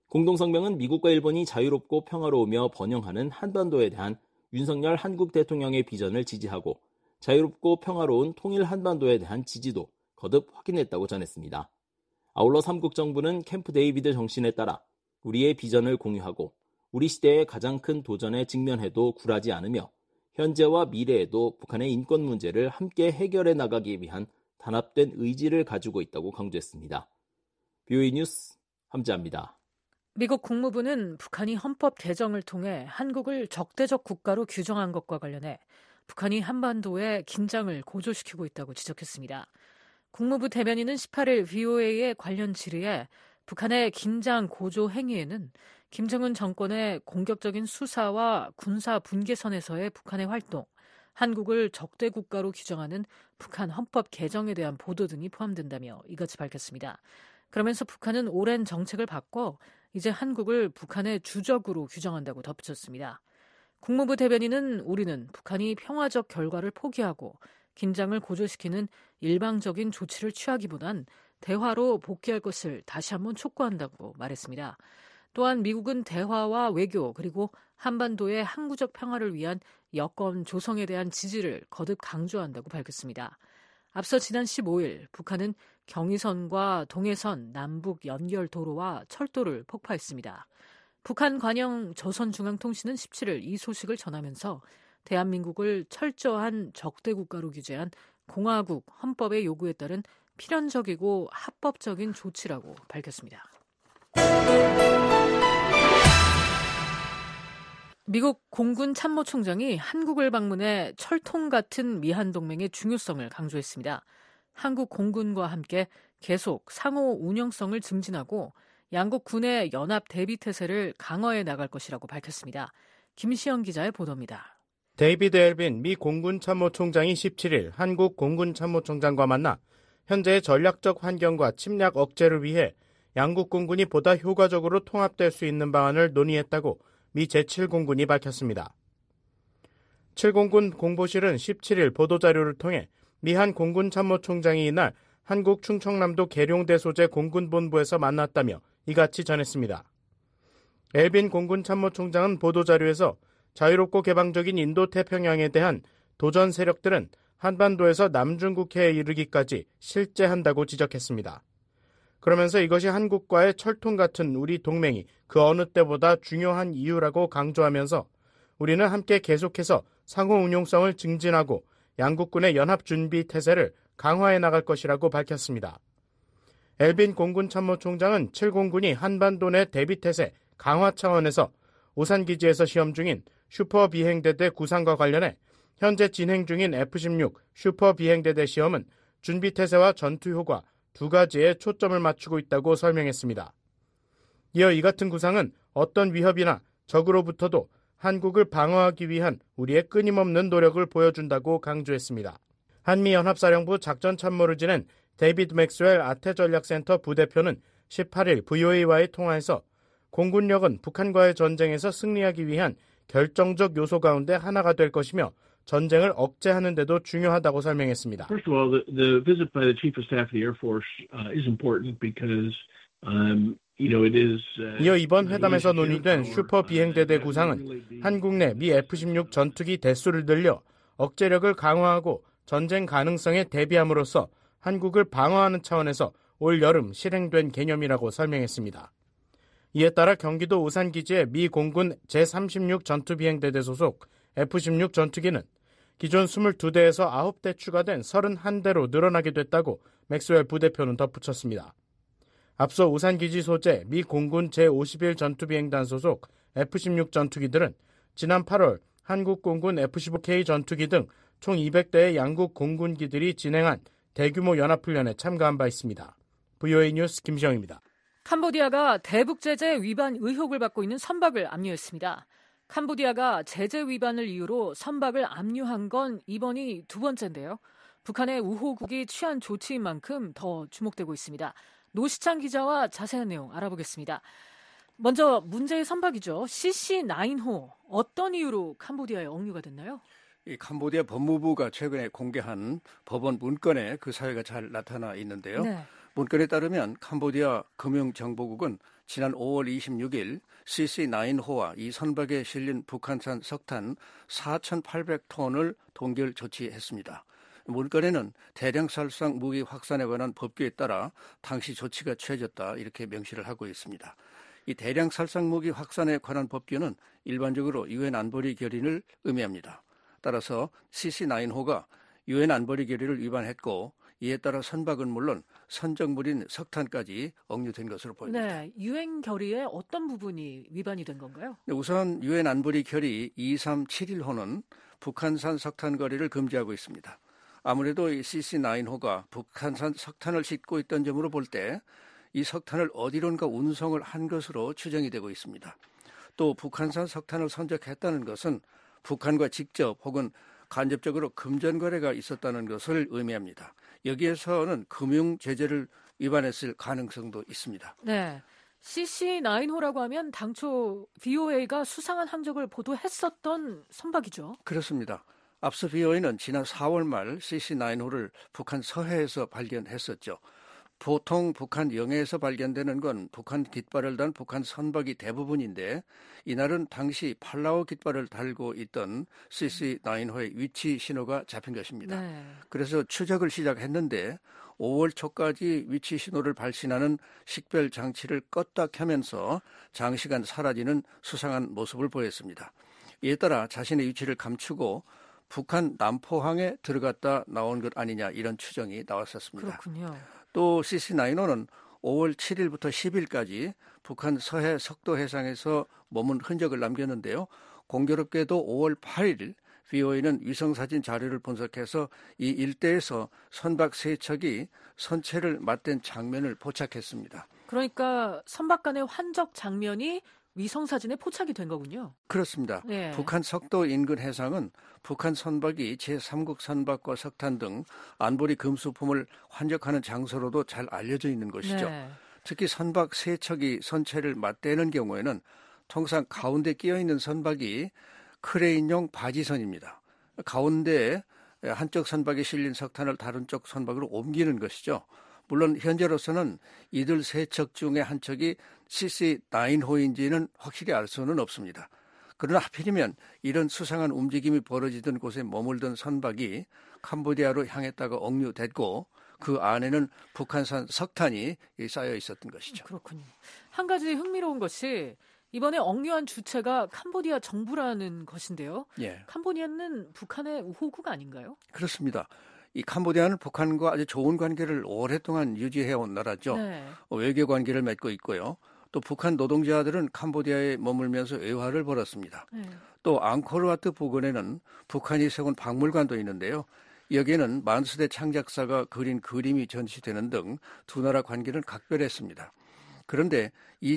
공동성명은 미국과 일본이 자유롭고 평화로우며 번영하는 한반도에 대한 윤석열 한국 대통령의 비전을 지지하고 자유롭고 평화로운 통일 한반도에 대한 지지도 거듭 확인했다고 전했습니다. 아울러 3국 정부는 캠프 데이비드 정신에 따라 우리의 비전을 공유하고 우리 시대의 가장 큰 도전에 직면해도 굴하지 않으며 현재와 미래에도 북한의 인권 문제를 함께 해결해 나가기 위한 단합된 의지를 가지고 있다고 강조했습니다. BOE 뉴스 함지아입니다. 미국 국무부는 북한이 헌법 개정을 통해 한국을 적대적 국가로 규정한 것과 관련해 북한이 한반도에 긴장을 고조시키고 있다고 지적했습니다. 국무부 대변인은 18일 VOA의 관련 질의에 북한의 긴장 고조 행위에는 김정은 정권의 공격적인 수사와 군사 분계선에서의 북한의 활동, 한국을 적대 국가로 규정하는 북한 헌법 개정에 대한 보도 등이 포함된다며 이같이 밝혔습니다. 그러면서 북한은 오랜 정책을 바꿔 이제 한국을 북한의 주적으로 규정한다고 덧붙였습니다. 국무부 대변인은 우리는 북한이 평화적 결과를 포기하고 긴장을 고조시키는 일방적인 조치를 취하기보단 대화로 복귀할 것을 다시 한번 촉구한다고 말했습니다. 또한 미국은 대화와 외교 그리고 한반도의 항구적 평화를 위한 여건 조성에 대한 지지를 거듭 강조한다고 밝혔습니다. 앞서 지난 15일 북한은 경의선과 동해선 남북 연결 도로와 철도를 폭파했습니다. 북한 관영 조선중앙통신은 17일 이 소식을 전하면서 대한민국을 철저한 적대 국가로 규제한 공화국 헌법의 요구에 따른 필연적이고 합법적인 조치라고 밝혔습니다. 미국 공군 참모총장이 한국을 방문해 철통 같은 미한동맹의 중요성을 강조했습니다. 한국 공군과 함께 계속 상호 운영성을 증진하고 양국 군의 연합 대비 태세를 강화해 나갈 것이라고 밝혔습니다. 김시영 기자의 보도입니다. 데이비드 엘빈 미 공군 참모총장이 17일 한국 공군 참모총장과 만나 현재의 전략적 환경과 침략 억제를 위해 양국 공군이 보다 효과적으로 통합될 수 있는 방안을 논의했다고 미 제7공군이 밝혔습니다. 7공군 공보실은 17일 보도자료를 통해 미한 공군 참모총장이 이날 한국 충청남도 계룡대 소재 공군본부에서 만났다며 이같이 전했습니다. 엘빈 공군 참모총장은 보도자료에서 자유롭고 개방적인 인도태평양에 대한 도전 세력들은 한반도에서 남중국해에 이르기까지 실재한다고 지적했습니다. 그러면서 이것이 한국과의 철통 같은 우리 동맹이 그 어느 때보다 중요한 이유라고 강조하면서 우리는 함께 계속해서 상호 운용성을 증진하고 양국군의 연합준비 태세를 강화해 나갈 것이라고 밝혔습니다. 엘빈 공군 참모총장은 7공군이 한반도 내 대비태세 강화 차원에서 오산기지에서 시험 중인 슈퍼 비행대대 구상과 관련해 현재 진행 중인 F-16 슈퍼 비행대대 시험은 준비태세와 전투효과 두 가지에 초점을 맞추고 있다고 설명했습니다. 이어 이 같은 구상은 어떤 위협이나 적으로부터도 한국을 방어하기 위한 우리의 끊임없는 노력을 보여준다고 강조했습니다. 한미연합사령부 작전참모를 지낸 데이비드 맥스웰 아태전략센터 부대표는 18일 VOA와의 통화에서 공군력은 북한과의 전쟁에서 승리하기 위한 결정적 요소 가운데 하나가 될 것이며 전쟁을 억제하는 데도 중요하다고 설명했습니다. First of all, the visit by the Chief of Staff of the Air Force is important because 이어 이번 회담에서 논의된 슈퍼 비행대대 구상은 한국 내 미 F-16 전투기 대수를 늘려 억제력을 강화하고 전쟁 가능성에 대비함으로써 한국을 방어하는 차원에서 올 여름 실행된 개념이라고 설명했습니다. 이에 따라 경기도 오산기지의 미 공군 제36 전투비행대대 소속 F-16 전투기는 기존 22대에서 9대 추가된 31대로 늘어나게 됐다고 맥스웰 부대표는 덧붙였습니다. 앞서 오산기지 소재 미 공군 제51 전투비행단 소속 F-16 전투기들은 지난 8월 한국 공군 F-15K 전투기 등 총 200대의 양국 공군기들이 진행한 대규모 연합훈련에 참가한 바 있습니다. VOA 뉴스 김시영입니다. 캄보디아가 대북 제재 위반 의혹을 받고 있는 선박을 압류했습니다. 캄보디아가 제재 위반을 이유로 선박을 압류한 건 이번이 두 번째인데요. 북한의 우호국이 취한 조치인 만큼 더 주목되고 있습니다. 노시창 기자와 자세한 내용 알아보겠습니다. 먼저 문제의 선박이죠. CC9호 어떤 이유로 캄보디아에 억류가 됐나요? 이 캄보디아 법무부가 최근에 공개한 법원 문건에 그 사유가 잘 나타나 있는데요. 네. 문건에 따르면 캄보디아 금융정보국은 지난 5월 26일 CC9호와 이 선박에 실린 북한산 석탄 4,800톤을 동결 조치했습니다. 문건에는 대량살상 무기 확산에 관한 법규에 따라 당시 조치가 취해졌다 이렇게 명시를 하고 있습니다. 이 대량살상 무기 확산에 관한 법규는 일반적으로 유엔 안보리 결의를 의미합니다. 따라서 CC9호가 유엔 안보리 결의를 위반했고 이에 따라 선박은 물론 선적물인 석탄까지 억류된 것으로 보입니다. 네, 유엔 결의의 어떤 부분이 위반이 된 건가요? 우선 유엔 안보리 결의 2371호는 북한산 석탄 거래를 금지하고 있습니다. 아무래도 이 CC9호가 북한산 석탄을 싣고 있던 점으로 볼 때 이 석탄을 어디론가 운송을 한 것으로 추정이 되고 있습니다. 또 북한산 석탄을 선적했다는 것은 북한과 직접 혹은 간접적으로 금전 거래가 있었다는 것을 의미합니다. 여기에서는 금융 제재를 위반했을 가능성도 있습니다. 네. CC9호라고 하면 당초 VOA가 수상한 항적을 보도했었던 선박이죠. 그렇습니다. 앞서 VOA는 지난 4월 말 CC9호를 북한 서해에서 발견했었죠. 보통 북한 영해에서 발견되는 건 북한 깃발을 단 북한 선박이 대부분인데 이날은 당시 팔라우 깃발을 달고 있던 CC9호의 위치 신호가 잡힌 것입니다. 네. 그래서 추적을 시작했는데 5월 초까지 위치 신호를 발신하는 식별 장치를 껐다 켜면서 장시간 사라지는 수상한 모습을 보였습니다. 이에 따라 자신의 위치를 감추고 북한 남포항에 들어갔다 나온 것 아니냐 이런 추정이 나왔었습니다. 그렇군요. 또 CC9호는 5월 7일부터 10일까지 북한 서해 석도 해상에서 머문 흔적을 남겼는데요. 공교롭게도 5월 8일 VOA는 위성사진 자료를 분석해서 이 일대에서 선박 3척이 선체를 맞댄 장면을 포착했습니다. 그러니까 선박 간의 환적 장면이 위성사진에 포착이 된 거군요. 그렇습니다. 네. 북한 석도 인근 해상은 북한 선박이 제3국 선박과 석탄 등 안보리 금수품을 환적하는 장소로도 잘 알려져 있는 것이죠. 네. 특히 선박 3척이 선체를 맞대는 경우에는 통상 가운데 끼어있는 선박이 크레인용 바지선입니다. 가운데에 한쪽 선박에 실린 석탄을 다른 쪽 선박으로 옮기는 것이죠. 물론 현재로서는 이들 3척 중에 한 척이 CC9호인지는 확실히 알 수는 없습니다. 그러나 하필이면 이런 수상한 움직임이 벌어지던 곳에 머물던 선박이 캄보디아로 향했다가 억류됐고 그 안에는 북한산 석탄이 쌓여 있었던 것이죠. 그렇군요. 한 가지 흥미로운 것이 이번에 억류한 주체가 캄보디아 정부라는 것인데요. 예. 캄보디아는 북한의 우호국 아닌가요? 그렇습니다. 이 캄보디아는 북한과 아주 좋은 관계를 오랫동안 유지해온 나라죠. 네. 외교 관계를 맺고 있고요. 또 북한 노동자들은 캄보디아에 머물면서 외화를 벌었습니다. 네. 또 앙코르와트 부근에는 북한이 세운 박물관도 있는데요. 여기에는 만수대 창작사가 그린 그림이 전시되는 등 두 나라 관계는 각별했습니다. 그런데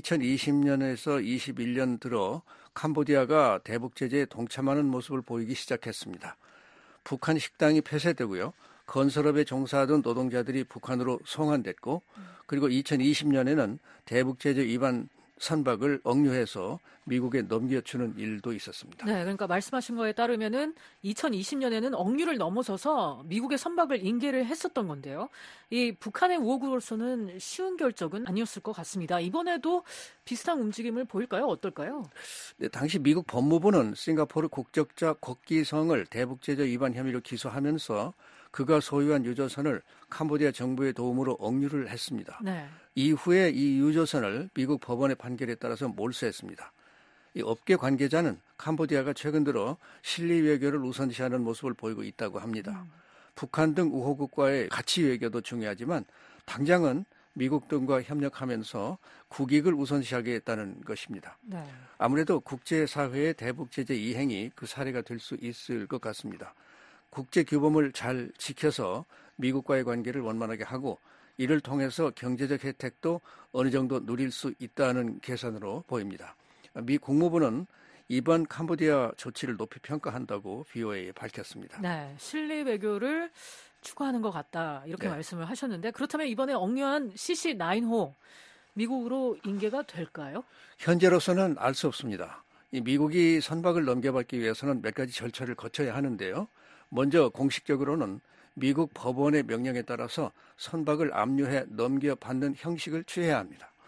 2020년에서 21년 들어 캄보디아가 대북 제재에 동참하는 모습을 보이기 시작했습니다. 북한 식당이 폐쇄되고요. 건설업에 종사하던 노동자들이 북한으로 송환됐고 그리고 2020년에는 대북 제재 위반 선박을 억류해서 미국에 넘겨주는 일도 있었습니다. 네, 그러니까 말씀하신 거에 따르면은 2020년에는 억류를 넘어서서 미국의 선박을 인계를 했었던 건데요. 이 북한의 우호국으로서는 쉬운 결정은 아니었을 것 같습니다. 이번에도 비슷한 움직임을 보일까요? 어떨까요? 네, 당시 미국 법무부는 싱가포르 국적자 곡기성을 대북 제재 위반 혐의로 기소하면서 그가 소유한 유조선을 캄보디아 정부의 도움으로 억류를 했습니다. 네. 이후에 이 유조선을 미국 법원의 판결에 따라서 몰수했습니다. 이 업계 관계자는 캄보디아가 최근 들어 실리 외교를 우선시하는 모습을 보이고 있다고 합니다. 북한 등 우호국과의 가치 외교도 중요하지만 당장은 미국 등과 협력하면서 국익을 우선시하겠다는 것입니다. 네. 아무래도 국제사회의 대북 제재 이행이 그 사례가 될 수 있을 것 같습니다. 국제 규범을 잘 지켜서 미국과의 관계를 원만하게 하고 이를 통해서 경제적 혜택도 어느 정도 누릴 수 있다는 계산으로 보입니다. 미 국무부는 이번 캄보디아 조치를 높이 평가한다고 VOA에 밝혔습니다. 네, 실리 외교를 추구하는 것 같다 이렇게 네. 말씀을 하셨는데 그렇다면 이번에 억류한 CC9호 미국으로 인계가 될까요? 현재로서는 알 수 없습니다. 이 미국이 선박을 넘겨받기 위해서는 몇 가지 절차를 거쳐야 하는데요. 먼저 공식적으로는 미국 법원의 명령에 따라서 선박을 압류해 넘겨받는 형식을 취해야 합니다.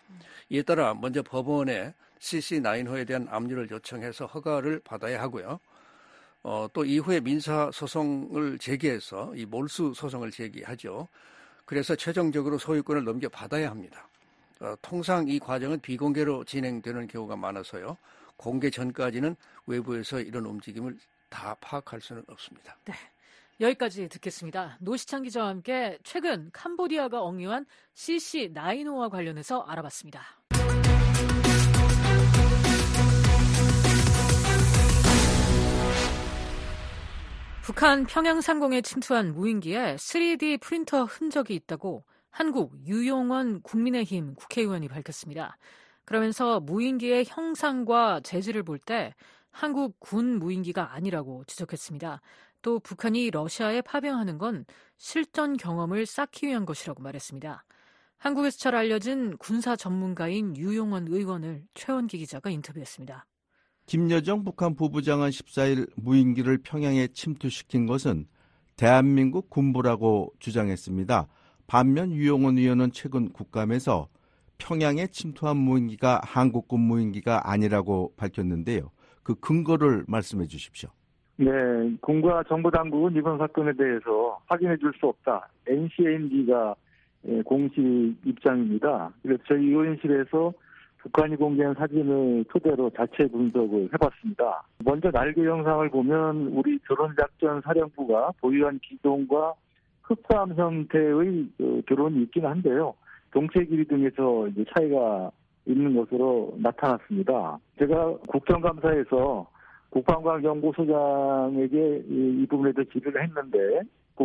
이에 따라 먼저 법원에 CC9호에 대한 압류를 요청해서 허가를 받아야 하고요. 또 이후에 민사소송을 제기해서 이 몰수 소송을 제기하죠. 그래서 최종적으로 소유권을 넘겨받아야 합니다. 통상 이 과정은 비공개로 진행되는 경우가 많아서요. 공개 전까지는 외부에서 이런 움직임을 다 파악할 수는 없습니다. 네, 여기까지 듣겠습니다. 노시창 기자와 함께 최근 캄보디아가 억류한 CC9호와 관련해서 알아봤습니다. 북한 평양 상공에 침투한 무인기에 3D 프린터 흔적이 있다고 한국 유용원 국민의힘 국회의원이 밝혔습니다. 그러면서 무인기의 형상과 재질을 볼 때 한국 군 무인기가 아니라고 지적했습니다. 또 북한이 러시아에 파병하는 건 실전 경험을 쌓기 위한 것이라고 말했습니다. 한국에서 잘 알려진 군사 전문가인 유용원 의원을 최원기 기자가 인터뷰했습니다. 김여정 북한 부부장은 14일 무인기를 평양에 침투시킨 것은 대한민국 군부라고 주장했습니다. 반면 유용원 의원은 최근 국감에서 평양에 침투한 무인기가 한국군 무인기가 아니라고 밝혔는데요. 그 근거를 말씀해 주십시오. 네, 군과 정부당국은 이번 사건에 대해서 확인해 줄 수 없다. NCAMD가 공식 입장입니다. 그래서 저희 의원실에서 북한이 공개한 사진을 토대로 자체 분석을 해봤습니다. 먼저 날개 영상을 보면 우리 드론작전 사령부가 보유한 기동과 흡사함 형태의 드론이 있긴 한데요. 동체 길이 등에서 이제 차이가 있는 것으로 나타났습니다. 제가 국정감사에서 국방과학연구소장에게 이 부분에 대해 질의를 했는데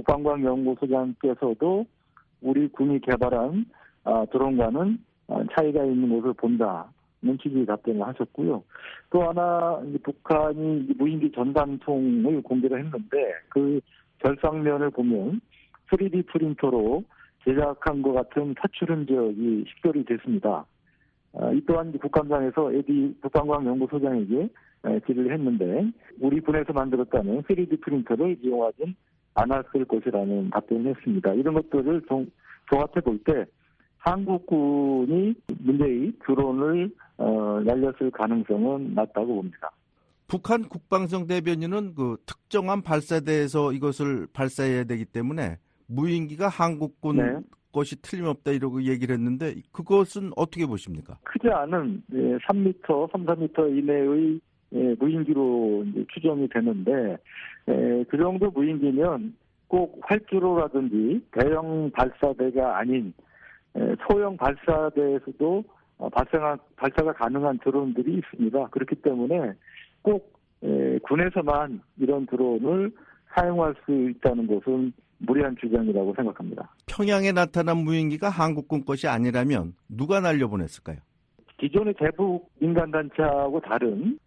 국방과학연구소장께서도 우리 군이 개발한 드론과는 차이가 있는 것을 본다는 취지의 답변을 하셨고요. 또 하나 북한이 무인기 전단통을 공개를 했는데 그 결상면을 보면 3D 프린터로 제작한 것 같은 사출 흔적이 식별이 됐습니다. 이 또한 국감장에서 에디 국방과학연구소장에게 질의를 했는데 우리 군에서 만들었다는 3D 프린터를 이용하진 않았을 것이라는 답변을 했습니다. 이런 것들을 종합해 볼 때 한국군이 문제의 드론을 날렸을 가능성은 낮다고 봅니다. 북한 국방성 대변인은 그 특정한 발사대에서 이것을 발사해야 되기 때문에 무인기가 한국군 것이 틀림없다 이러고 얘기를 했는데 그것은 어떻게 보십니까? 크지 않은 3m, 3-4m 이내의 무인기로 이제 추정이 되는데 그 정도 무인기면 꼭 활주로라든지 대형 발사대가 아닌 소형 발사대에서도 발사가 가능한 드론들이 있습니다. 그렇기 때문에 꼭 군에서만 이런 드론을 사용할 수 있다는 것은 무리한 주장이라고 생각합니다. 평양에 나타난 무인기가 한국군 것이 아니라면 누가 날려보냈을까요? 기존의 대북 민간단체하고 다른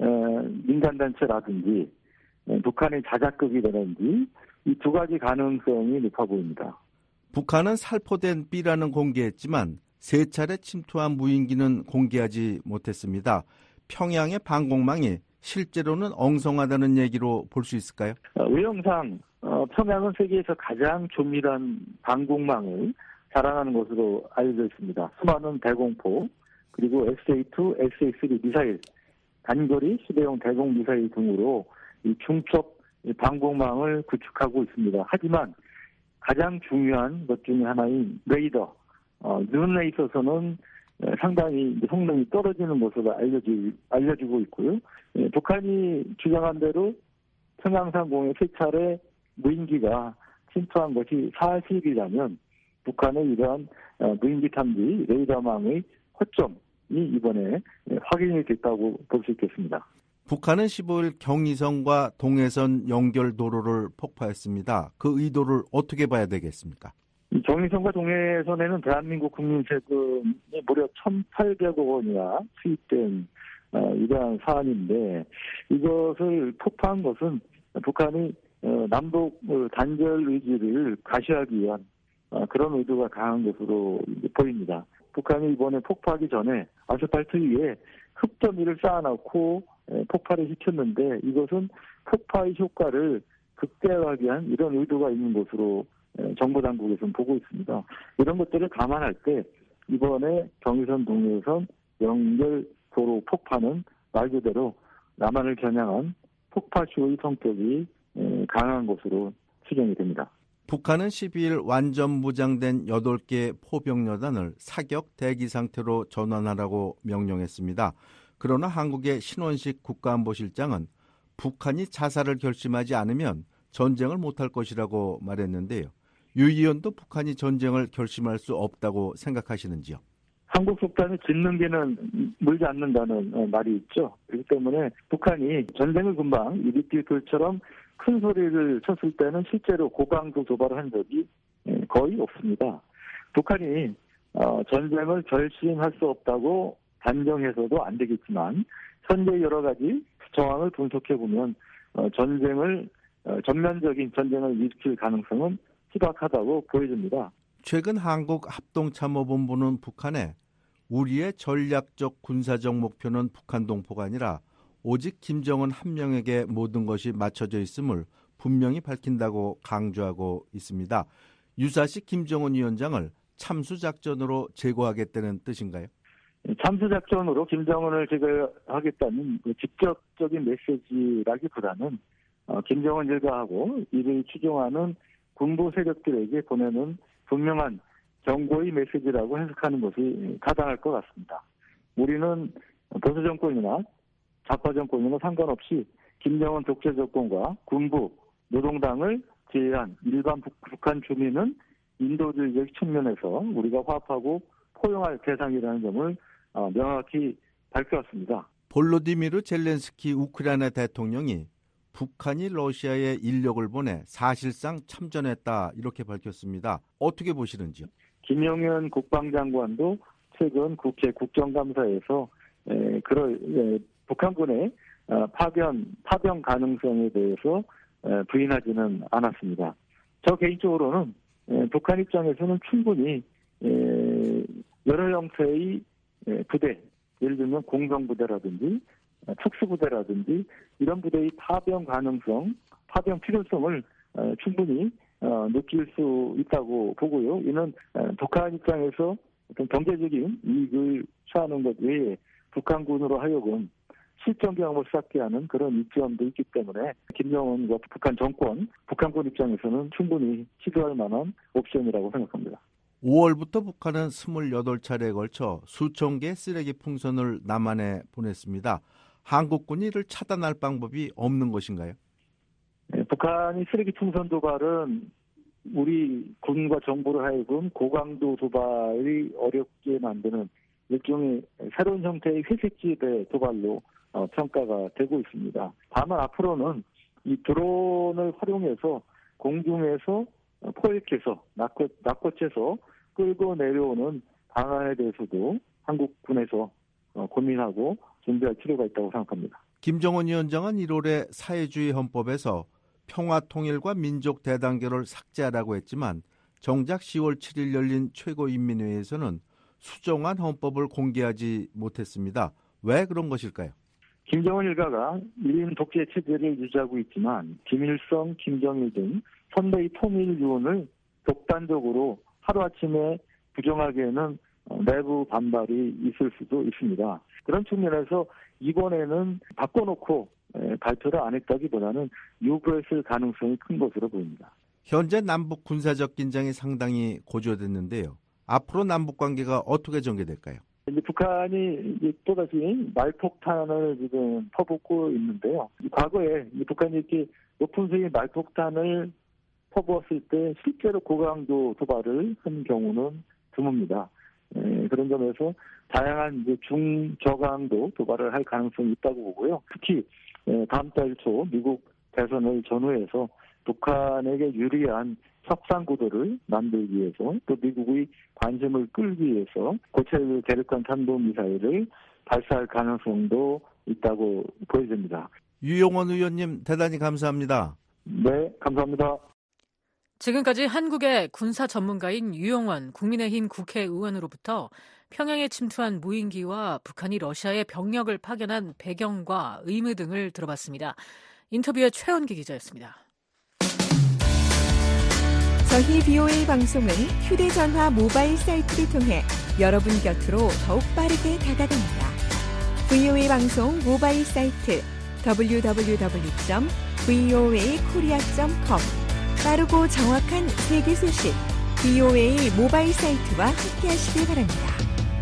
민간단체라든지 북한의 자작극이라든지 이 두 가지 가능성이 높아 보입니다. 북한은 살포된 B라는 공개했지만 3차례 침투한 무인기는 공개하지 못했습니다. 평양의 방공망이 실제로는 엉성하다는 얘기로 볼 수 있을까요? 외형상 평양은 세계에서 가장 조밀한 방공망을 자랑하는 것으로 알려져 있습니다. 수많은 대공포 그리고 SA-2, SA-3 미사일, 단거리 휴대용 대공 미사일 등으로 이 중첩 방공망을 구축하고 있습니다. 하지만 가장 중요한 것 중에 하나인 레이더, 눈에 있어서는 상당히 성능이 떨어지는 것으로 알려지고 있고요. 북한이 주장한 대로 평양상공에 3차례 무인기가 침투한 것이 사실이라면 북한의 이러한 무인기 탐지 레이더망의 허점이 이번에 확인이 됐다고 볼 수 있겠습니다. 북한은 15일 경의선과 동해선 연결 도로를 폭파했습니다. 그 의도를 어떻게 봐야 되겠습니까? 경의선과 동해선에는 대한민국 국민 세금이 무려 1,800억 원이나 투입된 이러한 사안인데 이것을 폭파한 것은 북한이 남북 단절 의지를 가시하기 위한 그런 의도가 강한 것으로 보입니다. 북한이 이번에 폭파하기 전에 아스팔트 위에 흙더미를 쌓아놓고 폭발을 시켰는데 이것은 폭파의 효과를 극대화하기 위한 이런 의도가 있는 것으로 정부 당국에서는 보고 있습니다. 이런 것들을 감안할 때 이번에 경의선 동해선 연결 도로 폭파는 말 그대로 남한을 겨냥한 폭파쇼의 성격이 강한 것으로 추정이 됩니다. 북한은 12일 완전 무장된 8개 포병여단을 사격 대기 상태로 전환하라고 명령했습니다. 그러나 한국의 신원식 국가안보실장은 북한이 자살을 결심하지 않으면 전쟁을 못할 것이라고 말했는데요. 유 의원도 북한이 전쟁을 결심할 수 없다고 생각하시는지요? 한국 속담에 짖는 개는 물지 않는다는 말이 있죠. 그렇기 때문에 북한이 전쟁을 금방 이리띠돌처럼 큰 소리를 쳤을 때는 실제로 고강도 도발을 한 적이 거의 없습니다. 북한이 전쟁을 결심할 수 없다고 단정해서도 안 되겠지만 현재 여러 가지 정황을 분석해보면 전면적인 전쟁을 일으킬 가능성은 희박하다고 보여집니다. 최근 한국합동참모본부는 북한에 우리의 전략적 군사적 목표는 북한 동포가 아니라 오직 김정은 한 명에게 모든 것이 맞춰져 있음을 분명히 밝힌다고 강조하고 있습니다. 유사시 김정은 위원장을 참수작전으로 제거하겠다는 뜻인가요? 참수작전으로 김정은을 제거하겠다는 직접적인 메시지라기보다는 김정은 일가하고 이를 추종하는 군부 세력들에게 보내는 분명한 경고의 메시지라고 해석하는 것이 타당할 것 같습니다. 우리는 보수 정권이나 좌파 정권이나 상관없이 김정은 독재 정권과 군부, 노동당을 제외한 일반 북한 주민은 인도주의적 측면에서 우리가 화합하고 포용할 대상이라는 점을 명확히 밝혀왔습니다. 볼로디미르 젤렌스키 우크라이나 대통령이 북한이 러시아에 인력을 보내 사실상 참전했다 이렇게 밝혔습니다. 어떻게 보시는지요? 김영현 국방장관도 최근 국회 국정감사에서 북한군의 파병 가능성에 대해서 부인하지는 않았습니다. 저 개인적으로는 북한 입장에서는 충분히 여러 형태의 부대, 예를 들면 공병부대라든지 특수부대라든지 이런 부대의 파병 가능성, 파병 필요성을 충분히 느낄 수 있다고 보고요. 이는 북한 입장에서 어떤 경제적인 이익을 취하는 것 외에 북한군으로 하여금 실전 경험을 쌓게 하는 그런 이점도 있기 때문에 김정은과 북한 정권, 북한군 입장에서는 충분히 시도할 만한 옵션이라고 생각합니다. 5월부터 북한은 28차례에 걸쳐 수천 개의 쓰레기 풍선을 남한에 보냈습니다. 한국군이 이를 차단할 방법이 없는 것인가요? 북한이 쓰레기 풍선 도발은 우리 군과 정부를 하여금 고강도 도발이 어렵게 만드는 일종의 새로운 형태의 회색지대 도발로 평가가 되고 있습니다. 다만 앞으로는 이 드론을 활용해서 공중에서 포획해서 낚고채서 끌고 내려오는 방안에 대해서도 한국군에서 고민하고 준비할 필요가 있다고 생각합니다. 김정은 위원장은 1월에 사회주의 헌법에서 평화통일과 민족 대단결을 삭제하라고 했지만 정작 10월 7일 열린 최고인민회의에서는 수정한 헌법을 공개하지 못했습니다. 왜 그런 것일까요? 김정은 일가가 1인 독재 체제를 유지하고 있지만 김일성, 김정일 등 선대의 통일 유언을 독단적으로 하루아침에 부정하기에는 내부 반발이 있을 수도 있습니다. 그런 측면에서 이번에는 바꿔놓고 발표를 안 했다기보다는 유보했을 가능성이 큰 것으로 보입니다. 현재 남북 군사적 긴장이 상당히 고조됐는데요. 앞으로 남북 관계가 어떻게 전개될까요? 이제 북한이 이제 또다시 말폭탄을 지금 퍼붓고 있는데요. 과거에 북한이 이렇게 높은 수의 말폭탄을 퍼부었을 때 실제로 고강도 도발을 한 경우는 드뭅니다. 그런 점에서 다양한 이제 중저강도 도발을 할 가능성이 있다고 보고요. 특히 다음 달 초 미국 대선을 전후해서 북한에게 유리한 협상 구도를 만들기 위해서 또 미국의 관심을 끌기 위해서 고체 대륙간 탄도미사일을 발사할 가능성도 있다고 보여집니다. 유용원 의원님 대단히 감사합니다. 네, 감사합니다. 지금까지 한국의 군사 전문가인 유용원 국민의힘 국회의원으로부터 평양에 침투한 무인기와 북한이 러시아에 병력을 파견한 배경과 의무 등을 들어봤습니다. 인터뷰의 최원기 기자였습니다. 저희 BOA 방송은 휴대전화 모바일 사이트를 통해 여러분 곁으로 더욱 빠르게 다가갑니다. VOA 방송 모바일 사이트 www.voakorea.com 빠르고 정확한 세계 소식 VOA 모바일 사이트와 함께하시길 바랍니다.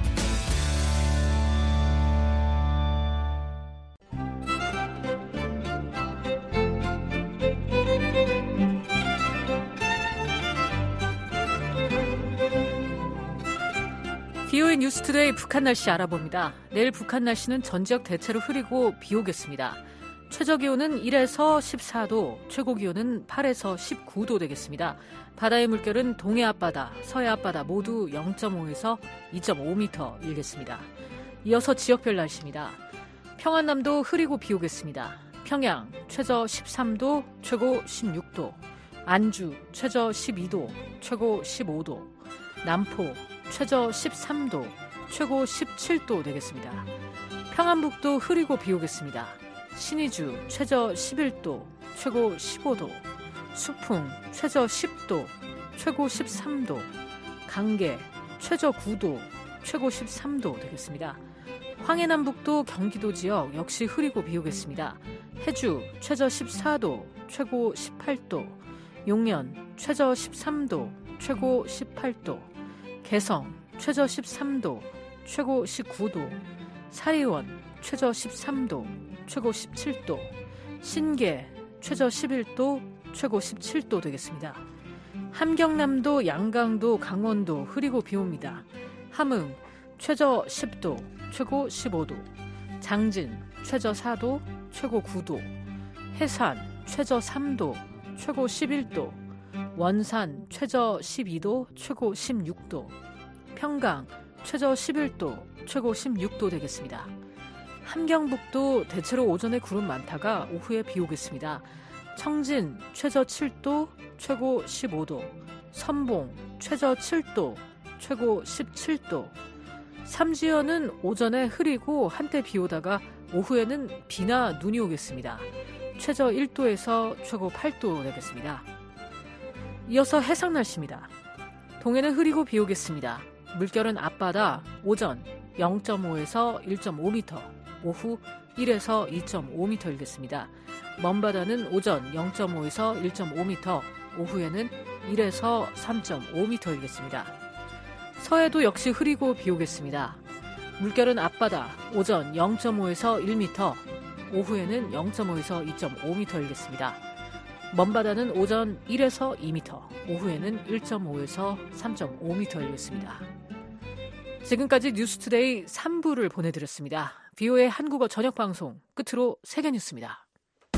VOA 뉴스투데이 북한 날씨 알아봅니다. 내일 북한 날씨는 전 지역 대체로 흐리고 비 오겠습니다. 최저기온은 1에서 14도, 최고기온은 8에서 19도 되겠습니다. 바다의 물결은 동해 앞바다, 서해 앞바다 모두 0.5에서 2.5m 일겠습니다. 이어서 지역별 날씨입니다. 평안남도 흐리고 비 오겠습니다. 평양 최저 13도, 최고 16도, 안주 최저 12도, 최고 15도, 남포 최저 13도, 최고 17도 되겠습니다. 평안북도 흐리고 비 오겠습니다. 신의주 최저 11도, 최고 15도, 수풍 최저 10도, 최고 13도, 강계 최저 9도, 최고 13도 되겠습니다. 황해남북도 경기도 지역 역시 흐리고 비 오겠습니다. 해주 최저 14도, 최고 18도, 용연 최저 13도, 최고 18도, 개성 최저 13도, 최고 19도, 사리원 최저 13도, 최고 17도, 신계 최저 11도, 최고 17도 되겠습니다. 함경남도, 양강도, 강원도 흐리고 비 옵니다. 함흥 최저 10도, 최고 15도, 장진 최저 4도, 최고 9도, 해산 최저 3도, 최고 11도, 원산 최저 12도, 최고 16도, 평강 최저 11도, 최고 16도 되겠습니다. 함경북도 대체로 오전에 구름 많다가 오후에 비 오겠습니다. 청진 최저 7도, 최고 15도, 선봉 최저 7도, 최고 17도, 삼지연은 오전에 흐리고 한때 비 오다가 오후에는 비나 눈이 오겠습니다. 최저 1도에서 최고 8도 되겠습니다. 이어서 해상 날씨입니다. 동해는 흐리고 비 오겠습니다. 물결은 앞바다 오전 0.5에서 1.5m, 오후 1에서 2.5m 일겠습니다. 먼바다는 오전 0.5에서 1.5m, 오후에는 1에서 3.5m 일겠습니다. 서해도 역시 흐리고 비 오겠습니다. 물결은 앞바다 오전 0.5에서 1m, 오후에는 0.5에서 2.5m 일겠습니다. 먼바다는 오전 1에서 2m, 오후에는 1.5에서 3.5m 일겠습니다. 지금까지 뉴스투데이 3부를 보내드렸습니다. VOA 한국어 저녁방송 끝으로 세계뉴스입니다.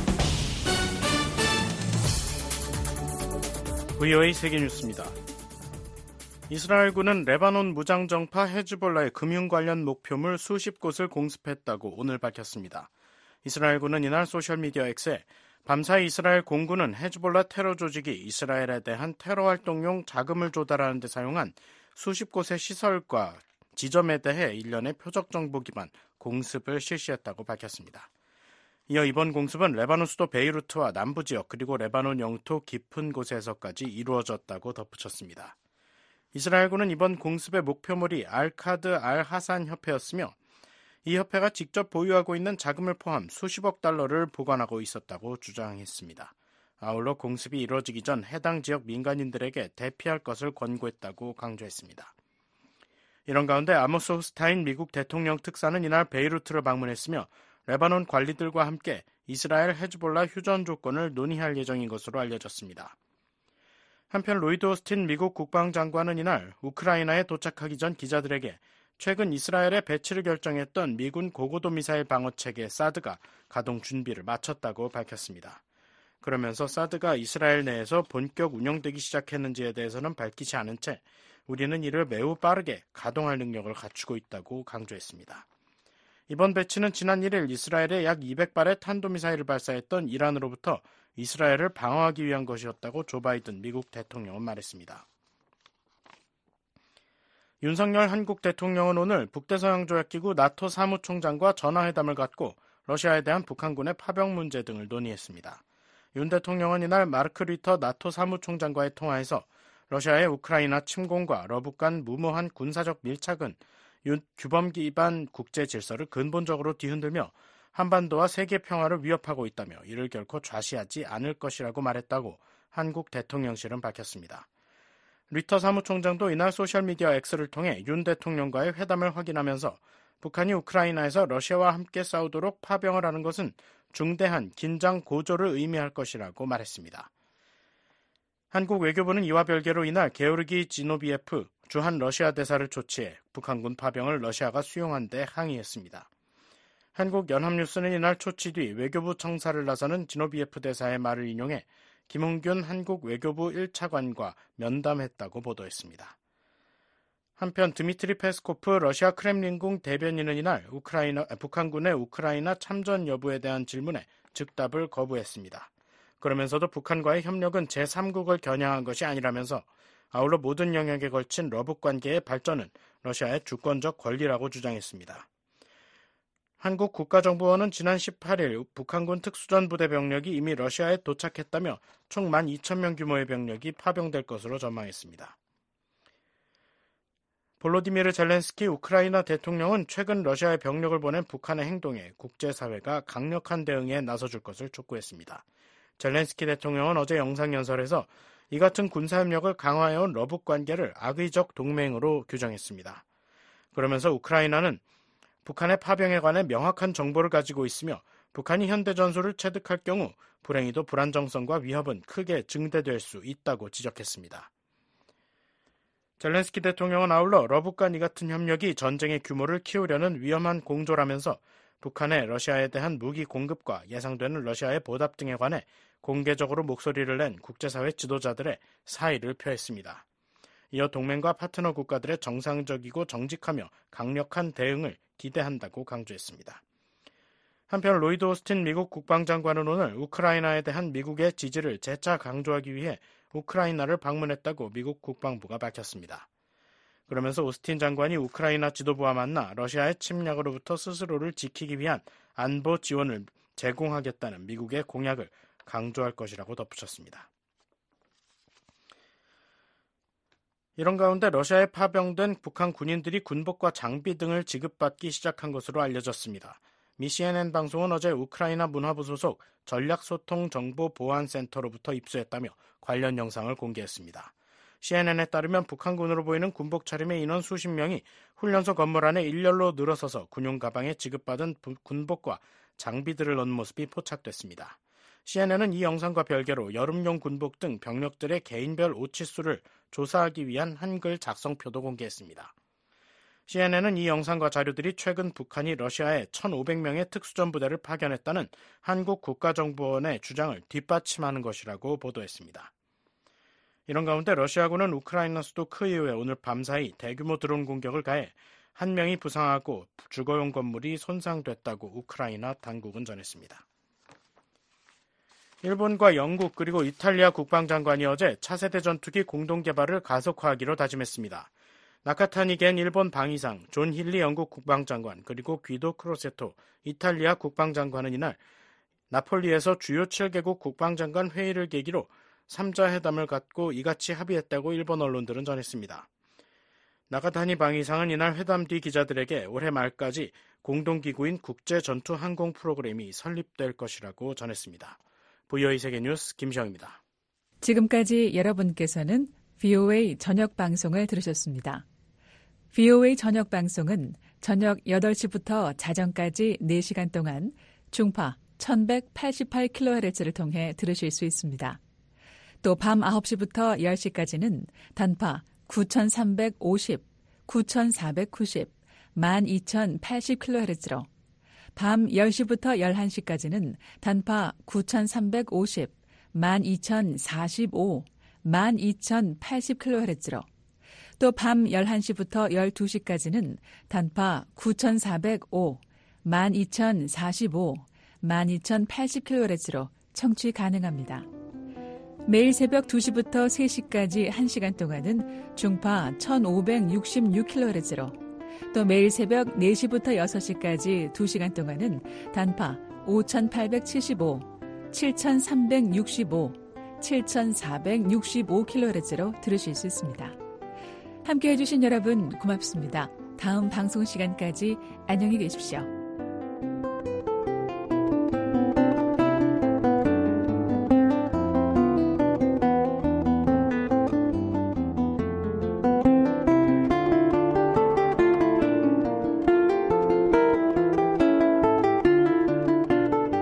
VOA 세계뉴스입니다. 이스라엘군은 레바논 무장정파 헤즈볼라의 금융 관련 목표물 수십 곳을 공습했다고 오늘 밝혔습니다. 이스라엘군은 이날 소셜미디어 X에 밤사이 이스라엘 공군은 헤즈볼라 테러 조직이 이스라엘에 대한 테러 활동용 자금을 조달하는 데 사용한 수십 곳의 시설과 지점에 대해 일련의 표적 정보 기반 공습을 실시했다고 밝혔습니다. 이어 이번 공습은 레바논 수도 베이루트와 남부 지역 그리고 레바논 영토 깊은 곳에서까지 이루어졌다고 덧붙였습니다. 이스라엘군은 이번 공습의 목표물이 알카드 알하산 협회였으며 이 협회가 직접 보유하고 있는 자금을 포함 수십억 달러를 보관하고 있었다고 주장했습니다. 아울러 공습이 이루어지기 전 해당 지역 민간인들에게 대피할 것을 권고했다고 강조했습니다. 이런 가운데 아모스 호스타인 미국 대통령 특사는 이날 베이루트를 방문했으며 레바논 관리들과 함께 이스라엘 헤즈볼라 휴전 조건을 논의할 예정인 것으로 알려졌습니다. 한편 로이드 오스틴 미국 국방장관은 이날 우크라이나에 도착하기 전 기자들에게 최근 이스라엘에 배치를 결정했던 미군 고고도 미사일 방어체계 사드가 가동 준비를 마쳤다고 밝혔습니다. 그러면서 사드가 이스라엘 내에서 본격 운영되기 시작했는지에 대해서는 밝히지 않은 채 우리는 이를 매우 빠르게 가동할 능력을 갖추고 있다고 강조했습니다. 이번 배치는 지난 1일 이스라엘에 약 200발의 탄도미사일을 발사했던 이란으로부터 이스라엘을 방어하기 위한 것이었다고 조 바이든 미국 대통령은 말했습니다. 윤석열 한국 대통령은 오늘 북대서양조약기구 나토 사무총장과 전화회담을 갖고 러시아에 대한 북한군의 파병 문제 등을 논의했습니다. 윤 대통령은 이날 마르크 리터 나토 사무총장과의 통화에서 러시아의 우크라이나 침공과 러북 간 무모한 군사적 밀착은 규범 기반 국제 질서를 근본적으로 뒤흔들며 한반도와 세계 평화를 위협하고 있다며 이를 결코 좌시하지 않을 것이라고 말했다고 한국 대통령실은 밝혔습니다. 리터 사무총장도 이날 소셜미디어 X를 통해 윤 대통령과의 회담을 확인하면서 북한이 우크라이나에서 러시아와 함께 싸우도록 파병을 하는 것은 중대한 긴장 고조를 의미할 것이라고 말했습니다. 한국 외교부는 이와 별개로 이날 게오르기 지노비에프 주한 러시아 대사를 초치해 북한군 파병을 러시아가 수용한 데 항의했습니다. 한국연합뉴스는 이날 초치 뒤 외교부 청사를 나서는 지노비에프 대사의 말을 인용해 김웅균 한국 외교부 1차관과 면담했다고 보도했습니다. 한편 드미트리 페스코프 러시아 크렘린궁 대변인은 이날 북한군의 우크라이나 참전 여부에 대한 질문에 즉답을 거부했습니다. 그러면서도 북한과의 협력은 제3국을 겨냥한 것이 아니라면서 아울러 모든 영역에 걸친 러북 관계의 발전은 러시아의 주권적 권리라고 주장했습니다. 한국 국가정보원은 지난 18일 북한군 특수전부대 병력이 이미 러시아에 도착했다며 총 12,000명 규모의 병력이 파병될 것으로 전망했습니다. 볼로디미르 젤렌스키 우크라이나 대통령은 최근 러시아에 병력을 보낸 북한의 행동에 국제사회가 강력한 대응에 나서줄 것을 촉구했습니다. 젤렌스키 대통령은 어제 영상연설에서 이 같은 군사협력을 강화해온 러북 관계를 악의적 동맹으로 규정했습니다. 그러면서 우크라이나는 북한의 파병에 관해 명확한 정보를 가지고 있으며 북한이 현대 전술을 체득할 경우 불행히도 불안정성과 위협은 크게 증대될 수 있다고 지적했습니다. 젤렌스키 대통령은 아울러 러북 간 이 같은 협력이 전쟁의 규모를 키우려는 위험한 공조라면서 북한의 러시아에 대한 무기 공급과 예상되는 러시아의 보답 등에 관해 공개적으로 목소리를 낸 국제사회 지도자들의 사의를 표했습니다. 이어 동맹과 파트너 국가들의 정상적이고 정직하며 강력한 대응을 기대한다고 강조했습니다. 한편 로이드 오스틴 미국 국방장관은 오늘 우크라이나에 대한 미국의 지지를 재차 강조하기 위해 우크라이나를 방문했다고 미국 국방부가 밝혔습니다. 그러면서 오스틴 장관이 우크라이나 지도부와 만나 러시아의 침략으로부터 스스로를 지키기 위한 안보 지원을 제공하겠다는 미국의 공약을 강조할 것이라고 덧붙였습니다. 이런 가운데 러시아에 파병된 북한 군인들이 군복과 장비 등을 지급받기 시작한 것으로 알려졌습니다. 미 CNN 방송은 어제 우크라이나 문화부 소속 전략소통정보보안센터로부터 입수했다며 관련 영상을 공개했습니다. CNN에 따르면 북한군으로 보이는 군복 차림의 인원 수십 명이 훈련소 건물 안에 일렬로 늘어서서 군용 가방에 지급받은 군복과 장비들을 넣은 모습이 포착됐습니다. CNN은 이 영상과 별개로 여름용 군복 등 병력들의 개인별 옷치수를 조사하기 위한 한글 작성표도 공개했습니다. CNN은 이 영상과 자료들이 최근 북한이 러시아에 1,500명의 특수전부대를 파견했다는 한국 국가정보원의 주장을 뒷받침하는 것이라고 보도했습니다. 이런 가운데 러시아군은 우크라이나 수도 크이우에 오늘 밤사이 대규모 드론 공격을 가해 1명이 부상하고 주거용 건물이 손상됐다고 우크라이나 당국은 전했습니다. 일본과 영국 그리고 이탈리아 국방장관이 어제 차세대 전투기 공동개발을 가속화하기로 다짐했습니다. 나카타니 겐 일본 방위상, 존 힐리 영국 국방장관, 그리고 귀도 크로세토 이탈리아 국방장관은 이날 나폴리에서 주요 7개국 국방장관 회의를 계기로 3자 회담을 갖고 이같이 합의했다고 일본 언론들은 전했습니다. 나카타니 방위상은 이날 회담 뒤 기자들에게 올해 말까지 공동기구인 국제전투항공 프로그램이 설립될 것이라고 전했습니다. VOA 세계뉴스 김시영입니다. 지금까지 여러분께서는 VOA 저녁 방송을 들으셨습니다. VOA 저녁 방송은 저녁 8시부터 자정까지 4시간 동안 중파 1188kHz를 통해 들으실 수 있습니다. 또 밤 9시부터 10시까지는 단파 9350, 9490, 12080kHz로 밤 10시부터 11시까지는 단파 9350, 12045, 12080kHz로 또 밤 11시부터 12시까지는 단파 9405, 12045, 12080kHz로 청취 가능합니다. 매일 새벽 2시부터 3시까지 1시간 동안은 중파 1566kHz로 또 매일 새벽 4시부터 6시까지 2시간 동안은 단파 5875, 7365, 7,465kHz로 들으실 수 있습니다. 함께해 주신 여러분 고맙습니다. 다음 방송 시간까지 안녕히 계십시오.